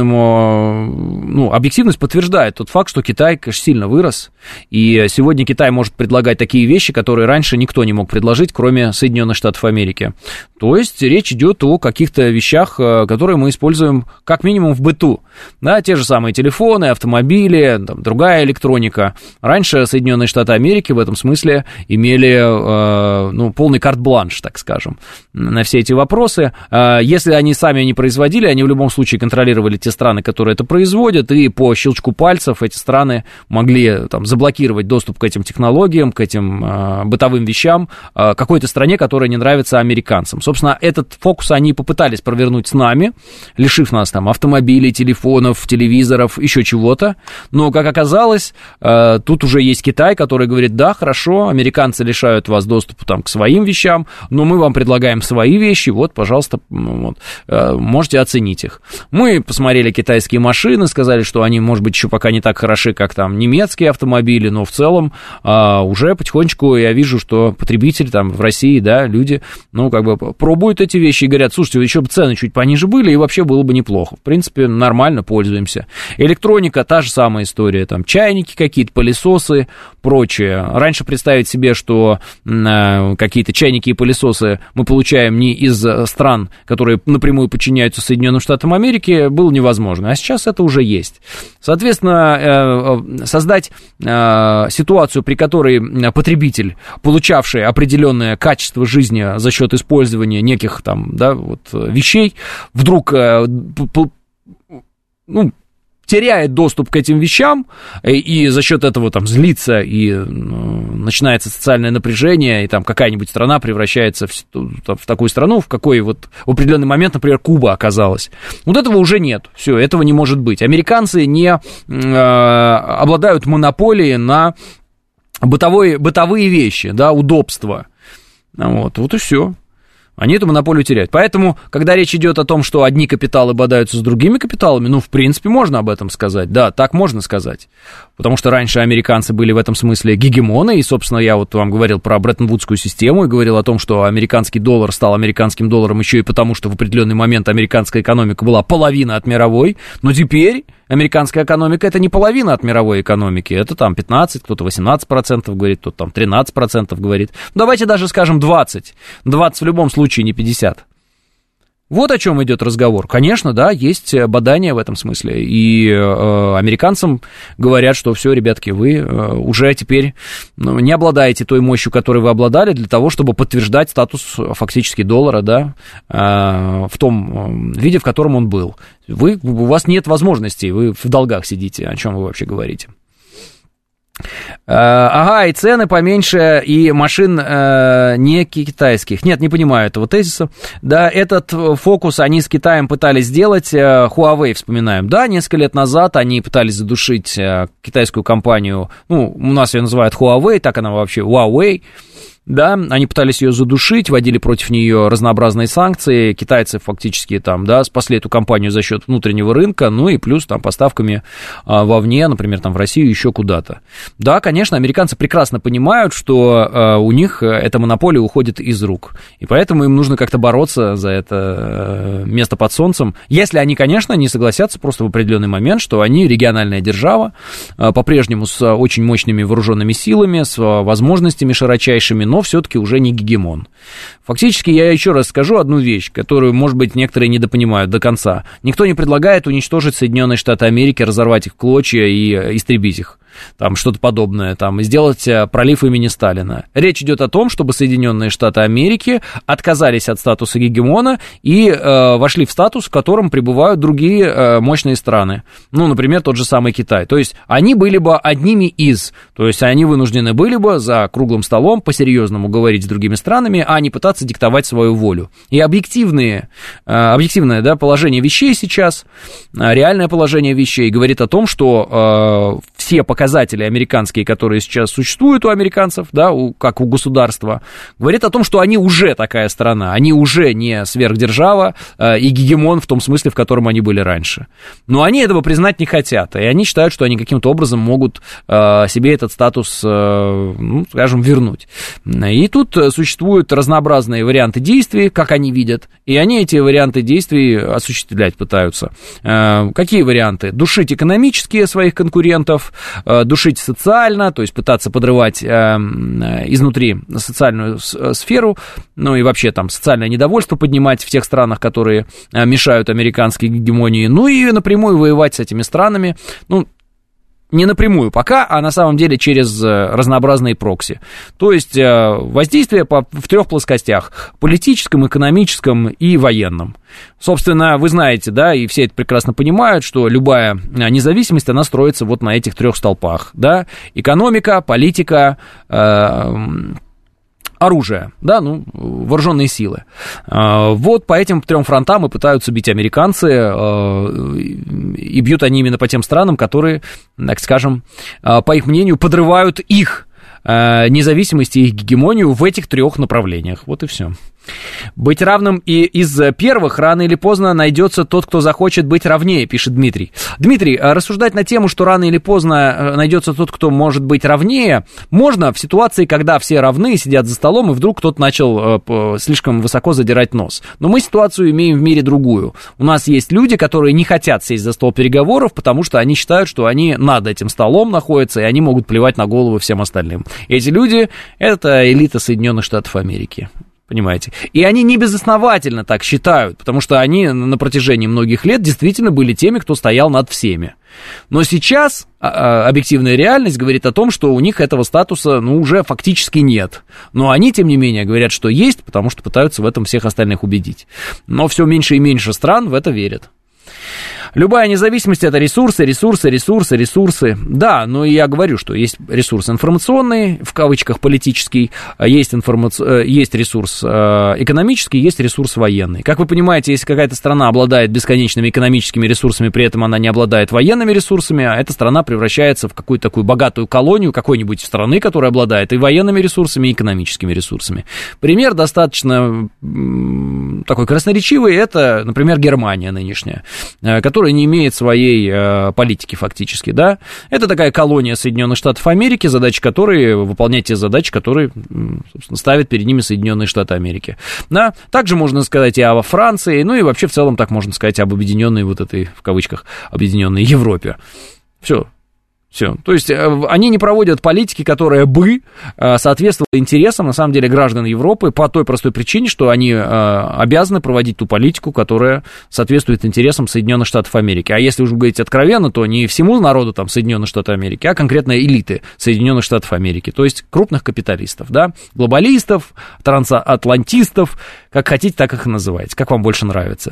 объективность подтверждает тот факт, что Китай, конечно, сильно вырос. И сегодня Китай может предлагать такие вещи, которые раньше никто не мог предложить, кроме Соединенных Штатов Америки. То есть речь идет о каких-то вещах, которые мы используем как минимум в быту. Да, те же самые телефоны, автомобили, там, другая электроника. Раньше Соединенные Штаты Америки в этом смысле имели полный карт-бланш, так скажем, на все эти вопросы. Если они сами не производили, они в любом случае контролировали те страны, которые это производят, и по щелчку пальцев эти страны могли там заблокировать доступ к этим технологиям, к этим бытовым вещам какой-то стране, которая не нравится американцам. Собственно, этот фокус они попытались провернуть с нами, лишив нас там автомобилей, телефонов, телевизоров, еще чего-то. Но, как оказалось, тут уже есть Китай, который говорит: да, хорошо, американцы лишают вас доступа там к своим вещам, но мы вам предлагаем свои вещи, вот, пожалуйста, можете оценить их. Мы посмотрели китайские машины, сказали, что они, может быть, еще пока не так хороши, как там немецкие автомобили, но в целом уже потихонечку я вижу, что потребители там в России, да, люди, пробуют эти вещи и говорят: слушайте, еще бы цены чуть пониже были, и вообще было бы неплохо. В принципе, нормально пользуемся. Электроника, та же самая история, там чайники какие-то, пылесосы, прочее. Раньше представить себе, что какие-то чайники и пылесосы мы получаем не из стран, которые напрямую подчиняются Соединенным Штатам Америки, было невозможно. А сейчас это уже есть. Соответственно, создать ситуацию, при которой потребитель, получавший определенное качество жизни за счет использования неких там, да, вот, вещей, вдруг теряет доступ к этим вещам, и за счет этого там злится, и начинается социальное напряжение, и там какая-нибудь страна превращается в такую страну, в какой вот в определенный момент, например, Куба оказалась. Вот этого уже нет, все, этого не может быть. Американцы не обладают монополией на бытовые вещи, да, удобства. Вот и все. Они эту монополию теряют. Поэтому, когда речь идет о том, что одни капиталы бодаются с другими капиталами, в принципе, можно об этом сказать. Да, так можно сказать. Потому что раньше американцы были в этом смысле гегемоны, и, собственно, я вот вам говорил про Бреттон-Вудскую систему и говорил о том, что американский доллар стал американским долларом еще и потому, что в определенный момент американская экономика была половина от мировой, но теперь американская экономика — это не половина от мировой экономики, это там 15, кто-то 18% говорит, кто-то там 13% говорит. Давайте даже скажем 20. 20 в любом случае, не 50. Вот о чем идет разговор. Конечно, да, есть бадания в этом смысле. И американцам говорят, что все, ребятки, вы уже теперь не обладаете той мощью, которой вы обладали, для того, чтобы подтверждать статус фактически доллара, да, в том виде, в котором он был. У вас нет возможностей, вы в долгах сидите. О чем вы вообще говорите? Ага, и цены поменьше, и машин не китайских. Нет, не понимаю этого тезиса. Да, этот фокус они с Китаем пытались сделать. Huawei вспоминаем. Да, несколько лет назад они пытались задушить китайскую компанию. У нас ее называют Huawei, так она вообще Huawei. Да, они пытались ее задушить, вводили против нее разнообразные санкции, китайцы фактически там, да, спасли эту компанию за счет внутреннего рынка, и плюс там поставками вовне, например, там в Россию, еще куда-то. Да, конечно, американцы прекрасно понимают, что у них эта монополия уходит из рук, и поэтому им нужно как-то бороться за это место под солнцем, если они, конечно, не согласятся просто в определенный момент, что они региональная держава, по-прежнему с очень мощными вооруженными силами, с возможностями широчайшими, но все-таки уже не гегемон. Фактически, я еще раз скажу одну вещь, которую, может быть, некоторые недопонимают до конца. Никто не предлагает уничтожить Соединенные Штаты Америки, разорвать их в клочья и истребить их. там что-то подобное, там, сделать пролив имени Сталина. Речь идет о том, чтобы Соединенные Штаты Америки отказались от статуса гегемона и вошли в статус, в котором пребывают другие мощные страны. Ну, например, тот же самый Китай. То есть они были бы одними из, то есть они вынуждены были бы за круглым столом по-серьезному говорить с другими странами, а не пытаться диктовать свою волю. И объективное, да, положение вещей сейчас, реальное положение вещей говорит о том, что все показатели американские, которые сейчас существуют у американцев, да, как у государства, говорит о том, что они уже такая страна, они уже не сверхдержава и гегемон в том смысле, в котором они были раньше. Но они этого признать не хотят, и они считают, что они каким-то образом могут себе этот статус, ну, скажем, вернуть. И тут существуют разнообразные варианты действий, как они видят, и они эти варианты действий осуществлять пытаются. Какие варианты? Душить экономически своих конкурентов, душить социально, то есть пытаться подрывать изнутри социальную сферу, ну и вообще там социальное недовольство поднимать в тех странах, которые мешают американской гегемонии, ну и напрямую воевать с этими странами, ну, не напрямую пока, а на самом деле через разнообразные прокси. То есть воздействие в трех плоскостях: политическом, экономическом и военном. Собственно, вы знаете, да, и все это прекрасно понимают, что любая независимость, она строится вот на этих трех столпах, да: экономика, политика, оружие, да, ну, вооруженные силы. Вот по этим трем фронтам и пытаются бить американцы, и бьют они именно по тем странам, которые, так скажем, по их мнению, подрывают их независимость и их гегемонию в этих трех направлениях. Вот и все. Быть равным и из первых рано или поздно найдется тот, кто захочет быть равнее, пишет Дмитрий. Дмитрий, рассуждать на тему, что рано или поздно найдется тот, кто может быть равнее, можно в ситуации, когда все равны, сидят за столом, и вдруг кто-то начал слишком высоко задирать нос. Но мы ситуацию имеем в мире другую. У нас есть люди, которые не хотят сесть за стол переговоров, потому что они считают, что они над этим столом находятся, и они могут плевать на голову всем остальным. Эти люди — это элита Соединенных Штатов Америки. Понимаете? И они не безосновательно так считают, потому что они на протяжении многих лет действительно были теми, кто стоял над всеми. Но сейчас объективная реальность говорит о том, что у них этого статуса, ну, уже фактически нет. Но они, тем не менее, говорят, что есть, потому что пытаются в этом всех остальных убедить. Но все меньше и меньше стран в это верят. Любая независимость — это ресурсы. Да, но я говорю, что есть ресурс информационный, в кавычках политический, есть ресурс экономический, есть ресурс военный. Как вы понимаете, если какая-то страна обладает бесконечными экономическими ресурсами, при этом она не обладает военными ресурсами, эта страна превращается в какую-то такую богатую колонию какой-нибудь страны, которая обладает и военными ресурсами, и экономическими ресурсами. Пример достаточно такой красноречивый — это, например, Германия нынешняя, которая не имеет своей политики фактически, да. Это такая колония Соединенных Штатов Америки, задачи которой, выполнять те задачи, которые, собственно, ставят перед ними Соединенные Штаты Америки. Да. Также можно сказать и о Франции, ну и вообще в целом так можно сказать об объединенной, вот этой, в кавычках, объединенной Европе. Все. То есть они не проводят политики, которая бы соответствовала интересам, на самом деле, граждан Европы по той простой причине, что они обязаны проводить ту политику, которая соответствует интересам Соединенных Штатов Америки. А если уж говорить откровенно, то не всему народу там Соединенных Штатов Америки, а конкретно элиты Соединенных Штатов Америки, то есть крупных капиталистов, да, глобалистов, трансатлантистов, как хотите, так их и называйте, как вам больше нравится.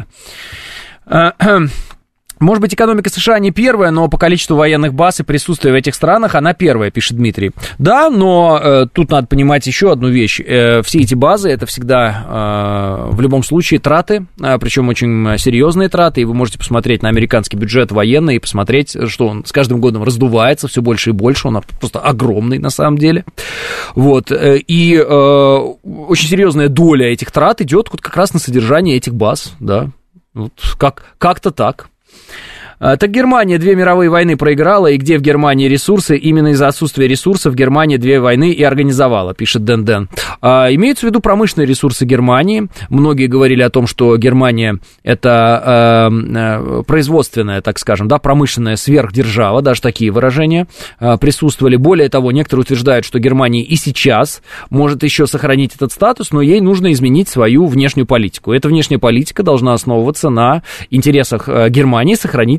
Может быть, экономика США не первая, но по количеству военных баз и присутствия в этих странах она первая, пишет Дмитрий. Да, но тут надо понимать еще одну вещь. Все эти базы — это всегда в любом случае траты, причем очень серьезные траты, и вы можете посмотреть на американский бюджет военный и посмотреть, что он с каждым годом раздувается все больше и больше, он просто огромный на самом деле. Вот. И очень серьезная доля этих трат идет вот как раз на содержание этих баз, да, вот как-то так. Так Германия 2 мировые войны проиграла, и где в Германии ресурсы? Именно из-за отсутствия ресурсов Германия 2 войны и организовала, пишет Дэн. Имеются в виду промышленные ресурсы Германии. Многие говорили о том, что Германия — это производственная, так скажем, да, промышленная сверхдержава, даже такие выражения присутствовали. Более того, некоторые утверждают, что Германия и сейчас может еще сохранить этот статус, но ей нужно изменить свою внешнюю политику. Эта внешняя политика должна основываться на интересах Германии сохранить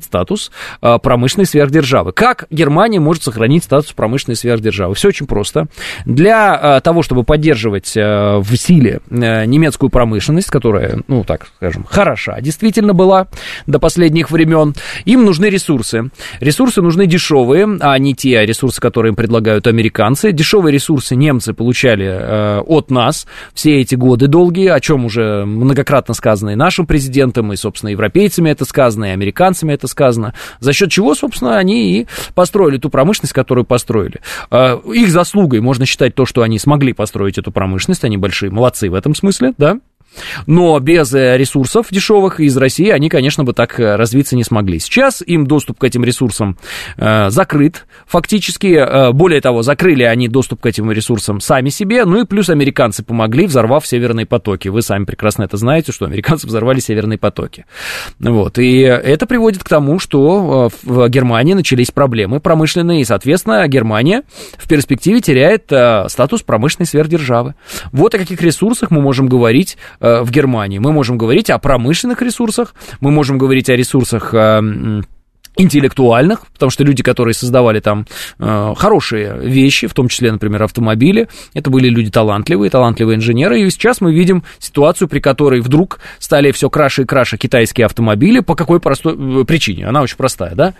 статус промышленной сверхдержавы. Как Германия может сохранить статус промышленной сверхдержавы? Все очень просто. Для того, чтобы поддерживать в силе немецкую промышленность, которая, ну, так скажем, хороша действительно была до последних времен, им нужны ресурсы. Ресурсы нужны дешевые, а не те ресурсы, которые им предлагают американцы. Дешевые ресурсы немцы получали от нас все эти годы долгие, о чем уже многократно сказано и нашим президентом, и, собственно, европейцами это сказано, и американцами это сказано, за счет чего, собственно, они и построили ту промышленность, которую построили. Их заслугой можно считать то, что они смогли построить эту промышленность, они большие молодцы в этом смысле, да? Но без ресурсов дешевых из России они, конечно, бы так развиться не смогли. Сейчас им доступ к этим ресурсам закрыт фактически. Более того, закрыли они доступ к этим ресурсам сами себе. Ну и плюс американцы помогли, взорвав северные потоки. Вы сами прекрасно это знаете, что американцы взорвали северные потоки. Вот. И это приводит к тому, что в Германии начались проблемы промышленные. И, соответственно, Германия в перспективе теряет статус промышленной сверхдержавы. Вот о каких ресурсах мы можем говорить в Германии. Мы можем говорить о промышленных ресурсах, мы можем говорить о ресурсах интеллектуальных, потому что люди, которые создавали там хорошие вещи, в том числе, например, автомобили, это были люди талантливые инженеры, и сейчас мы видим ситуацию, при которой вдруг стали все краше и краше китайские автомобили. По какой простой причине? Она очень простая, да?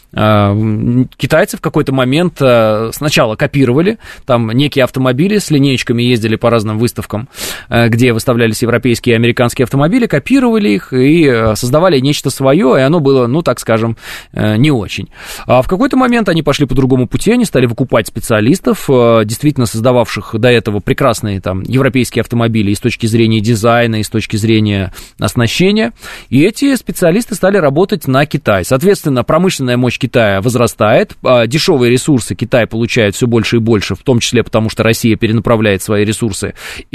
Китайцы в какой-то момент сначала копировали, там некие автомобили с линеечками ездили по разным выставкам, где выставлялись европейские и американские автомобили, копировали их и создавали нечто свое, и оно было, ну, так скажем, не очень. А в какой-то момент они пошли по другому пути, они стали выкупать специалистов, действительно создававших до этого прекрасные там европейские автомобили и с точки зрения дизайна, и с точки зрения оснащения, и эти специалисты стали работать на Китай. Соответственно, промышленная мощь Китая возрастает, дешевые ресурсы Китай получает все больше и больше, в том числе потому, что Россия перенаправляет свои ресурсы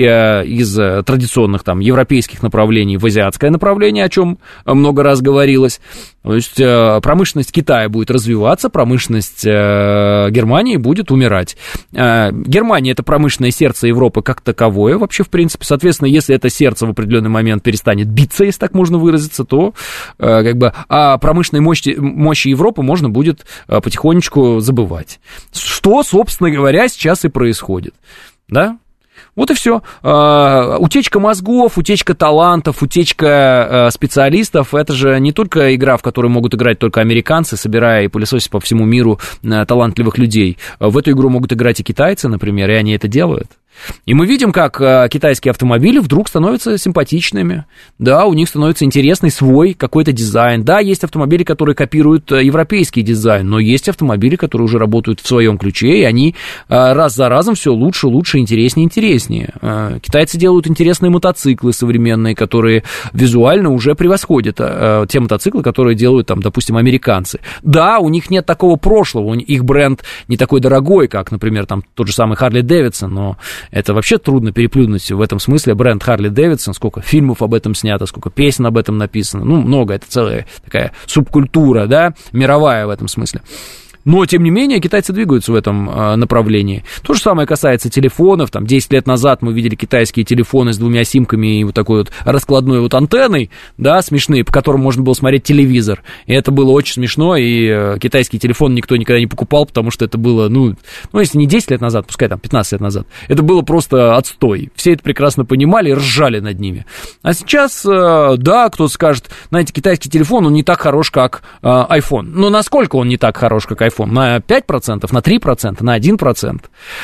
из традиционных там европейских направлений в азиатское направление, о чем много раз говорилось. То есть промышленность Китая будет развиваться, промышленность Германии будет умирать. Германия — это промышленное сердце Европы как таковое вообще, в принципе. Соответственно, если это сердце в определенный момент перестанет биться, если так можно выразиться, то как бы о промышленной мощи Европы можно будет потихонечку забывать. Что, собственно говоря, сейчас и происходит. Да? Вот и все. Утечка мозгов, утечка талантов, утечка специалистов — это же не только игра, в которой могут играть только американцы, собирая и пылесосить по всему миру талантливых людей. В эту игру могут играть и китайцы, например, и они это делают. И мы видим, как китайские автомобили вдруг становятся симпатичными, да, у них становится интересный свой какой-то дизайн. Да, есть автомобили, которые копируют европейский дизайн, но есть автомобили, которые уже работают в своем ключе, и они раз за разом все лучше, лучше, интереснее, интереснее. Китайцы делают интересные мотоциклы современные, которые визуально уже превосходят те мотоциклы, которые делают, там, допустим, американцы. Да, у них нет такого прошлого, их бренд не такой дорогой, как, например, там, тот же самый Harley Davidson, но это вообще трудно переплюнуть в этом смысле бренд Harley Davidson, сколько фильмов об этом снято, сколько песен об этом написано, ну, много, это целая такая субкультура, да, мировая в этом смысле. Но, тем не менее, китайцы двигаются в этом направлении. То же самое касается телефонов. Там 10 лет назад мы видели китайские телефоны с двумя симками и вот такой вот раскладной вот антенной, да, смешные, по которым можно было смотреть телевизор. И это было очень смешно, и китайский телефон никто никогда не покупал, потому что это было, ну, если не 10 лет назад, пускай там 15 лет назад, это было просто отстой. Все это прекрасно понимали и ржали над ними. А сейчас, да, кто-то скажет, знаете, китайский телефон, он не так хорош, как iPhone. Но насколько он не так хорош, как iPhone? На 5%, на 3%, на 1%.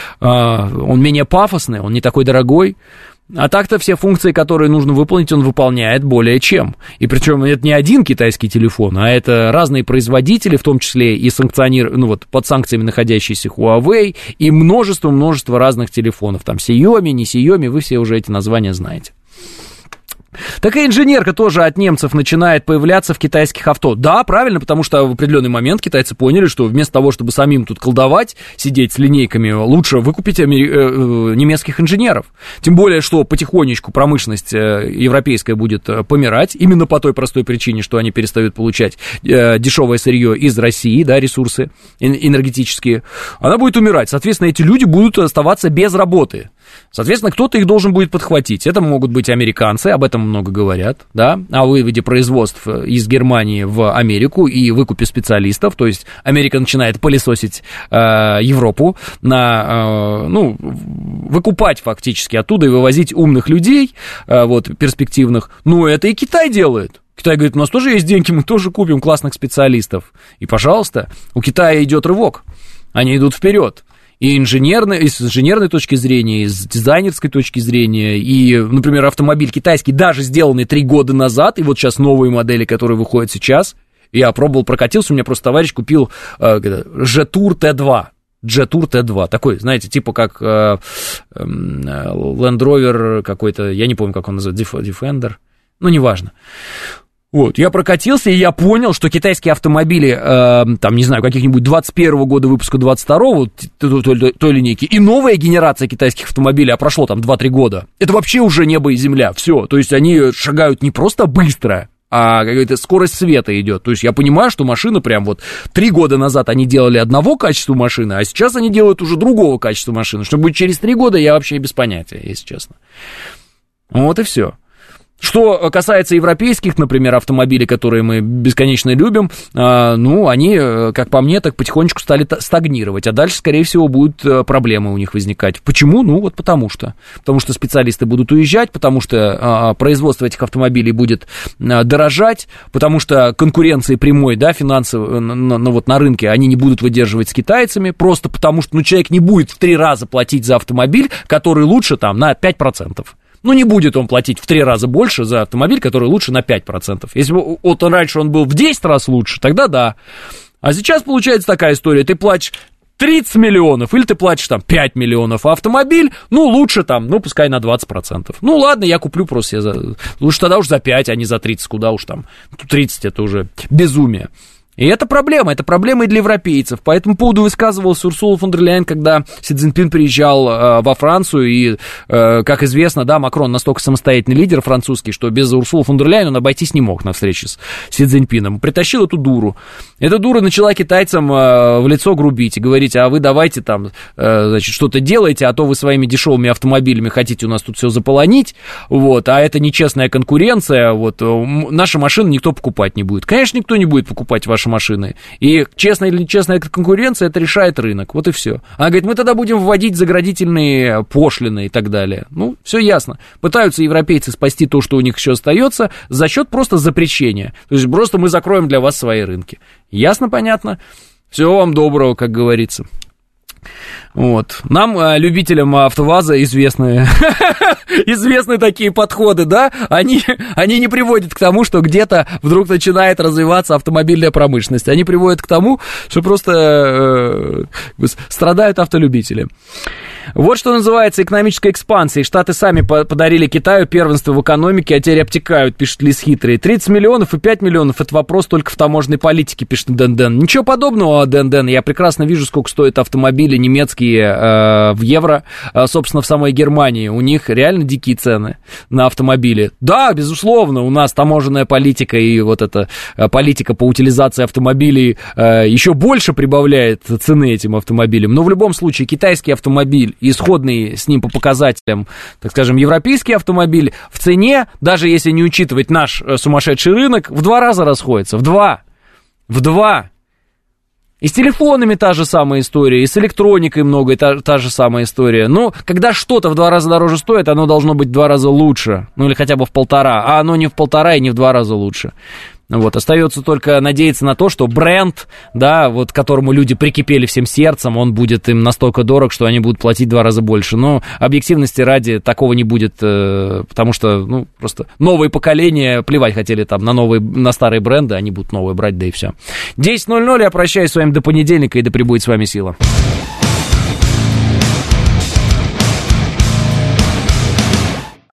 Он менее пафосный, он не такой дорогой. А так-то все функции, которые нужно выполнить, он выполняет более чем. И причем это не один китайский телефон, а это разные производители, в том числе и под санкциями находящиеся Huawei, и множество разных телефонов. Там Xiaomi, не Xiaomi, вы все уже эти названия знаете. Такая инженерка тоже от немцев начинает появляться в китайских авто. Да, правильно, потому что в определенный момент китайцы поняли, что вместо того, чтобы самим тут колдовать, сидеть с линейками, лучше выкупить немецких инженеров. Тем более, что потихонечку промышленность европейская будет помирать, именно по той простой причине, что они перестают получать дешевое сырье из России, да, ресурсы энергетические. Она будет умирать. Соответственно, эти люди будут оставаться без работы. Соответственно, кто-то их должен будет подхватить. Это могут быть американцы, об этом много говорят, да, о выводе производств из Германии в Америку и выкупе специалистов, то есть Америка начинает пылесосить Европу, выкупать фактически оттуда и вывозить умных людей, перспективных. Ну, это и Китай делает. Китай говорит, у нас тоже есть деньги, мы тоже купим классных специалистов. И, пожалуйста, у Китая идет рывок, они идут вперед. И с инженерной точки зрения, и с дизайнерской точки зрения, и, например, автомобиль китайский, даже сделанный 3 года назад, и вот сейчас новые модели, которые выходят сейчас, я пробовал, прокатился, у меня просто товарищ купил Jetour T2. Jetour T2, такой, знаете, типа как Land Rover какой-то, я не помню, как он называется, Defender, ну, неважно. Вот, я прокатился, и я понял, что китайские автомобили, там, не знаю, каких-нибудь 21-го года выпуска, 22-го, той линейки, и новая генерация китайских автомобилей, а прошло там 2-3 года, это вообще уже небо и земля, все, то есть они шагают не просто быстро, а какая-то скорость света идет. То есть я понимаю, что машина прям вот 3 года назад они делали одного качества машины, а сейчас они делают уже другого качества машины. Что будет через 3 года, я вообще без понятия, если честно. Вот и все. Что касается европейских, например, автомобилей, которые мы бесконечно любим, они, как по мне, так потихонечку стали стагнировать, а дальше, скорее всего, будут проблемы у них возникать. Почему? Ну, вот потому что специалисты будут уезжать, потому что производство этих автомобилей будет дорожать, потому что конкуренции прямой, да, финансовой, на рынке, они не будут выдерживать с китайцами, просто потому что, человек не будет в 3 раза платить за автомобиль, который лучше там на 5%. Ну, не будет он платить в 3 раза больше за автомобиль, который лучше на 5%. Если бы раньше он был в 10 раз лучше, тогда да. А сейчас получается такая история. Ты платишь 30 миллионов или ты платишь там 5 миллионов, а автомобиль, лучше там, пускай на 20%. Ну, ладно, я куплю просто лучше тогда уж за 5, а не за 30, куда уж там. 30 это уже безумие. И это проблема и для европейцев. По этому поводу высказывался Урсула фон дер Ляйен, когда Си Цзиньпин приезжал во Францию, и, как известно, да, Макрон настолько самостоятельный лидер французский, что без Урсулы фон дер Ляйен он обойтись не мог на встрече с Си Цзиньпином. Притащил эту дуру. Эта дура начала китайцам в лицо грубить и говорить, а вы давайте там, что-то делайте, а то вы своими дешевыми автомобилями хотите у нас тут все заполонить, а это нечестная конкуренция, наши машины никто покупать не будет. Конечно, никто не будет покупать ваши машины. И честная или нечестная конкуренция, это решает рынок. Вот и все. Она говорит, мы тогда будем вводить заградительные пошлины и так далее. Все ясно. Пытаются европейцы спасти то, что у них еще остается, за счет просто запрещения. То есть просто мы закроем для вас свои рынки. Ясно, понятно? Всего вам доброго, как говорится. Нам, любителям АвтоВАЗа, известны такие подходы, да, они не приводят к тому, что где-то вдруг начинает развиваться автомобильная промышленность, они приводят к тому, что просто страдают автолюбители. Вот что называется экономической экспансией. Штаты сами подарили Китаю первенство в экономике, а теперь обтекают, пишет Лис Хитрый. 30 миллионов и 5 миллионов – это вопрос только в таможенной политике, пишет Дэн. Ничего подобного, Дэн. Я прекрасно вижу, сколько стоят автомобили немецкие в евро, собственно, в самой Германии. У них реально дикие цены на автомобили. Да, безусловно, у нас таможенная политика и эта политика по утилизации автомобилей еще больше прибавляет цены этим автомобилям. Но в любом случае китайский автомобиль, исходный с ним по показателям, так скажем, европейский автомобиль в цене, даже если не учитывать наш сумасшедший рынок, в 2 раза расходится. В 2. И с телефонами та же самая история, и с электроникой много, та же самая история. Но когда что-то в 2 раза дороже стоит, оно должно быть в 2 раза лучше. Или хотя бы в 1,5, а оно не в 1,5 и не в 2 раза лучше. Остается только надеяться на то, что бренд, да, к которому люди прикипели всем сердцем, он будет им настолько дорог, что они будут платить в 2 раза больше. Но объективности ради такого не будет, потому что, просто новые поколения плевать хотели там на старые бренды, они будут новые брать, да и все. 10:00, я прощаюсь с вами до понедельника, и да пребудет с вами сила.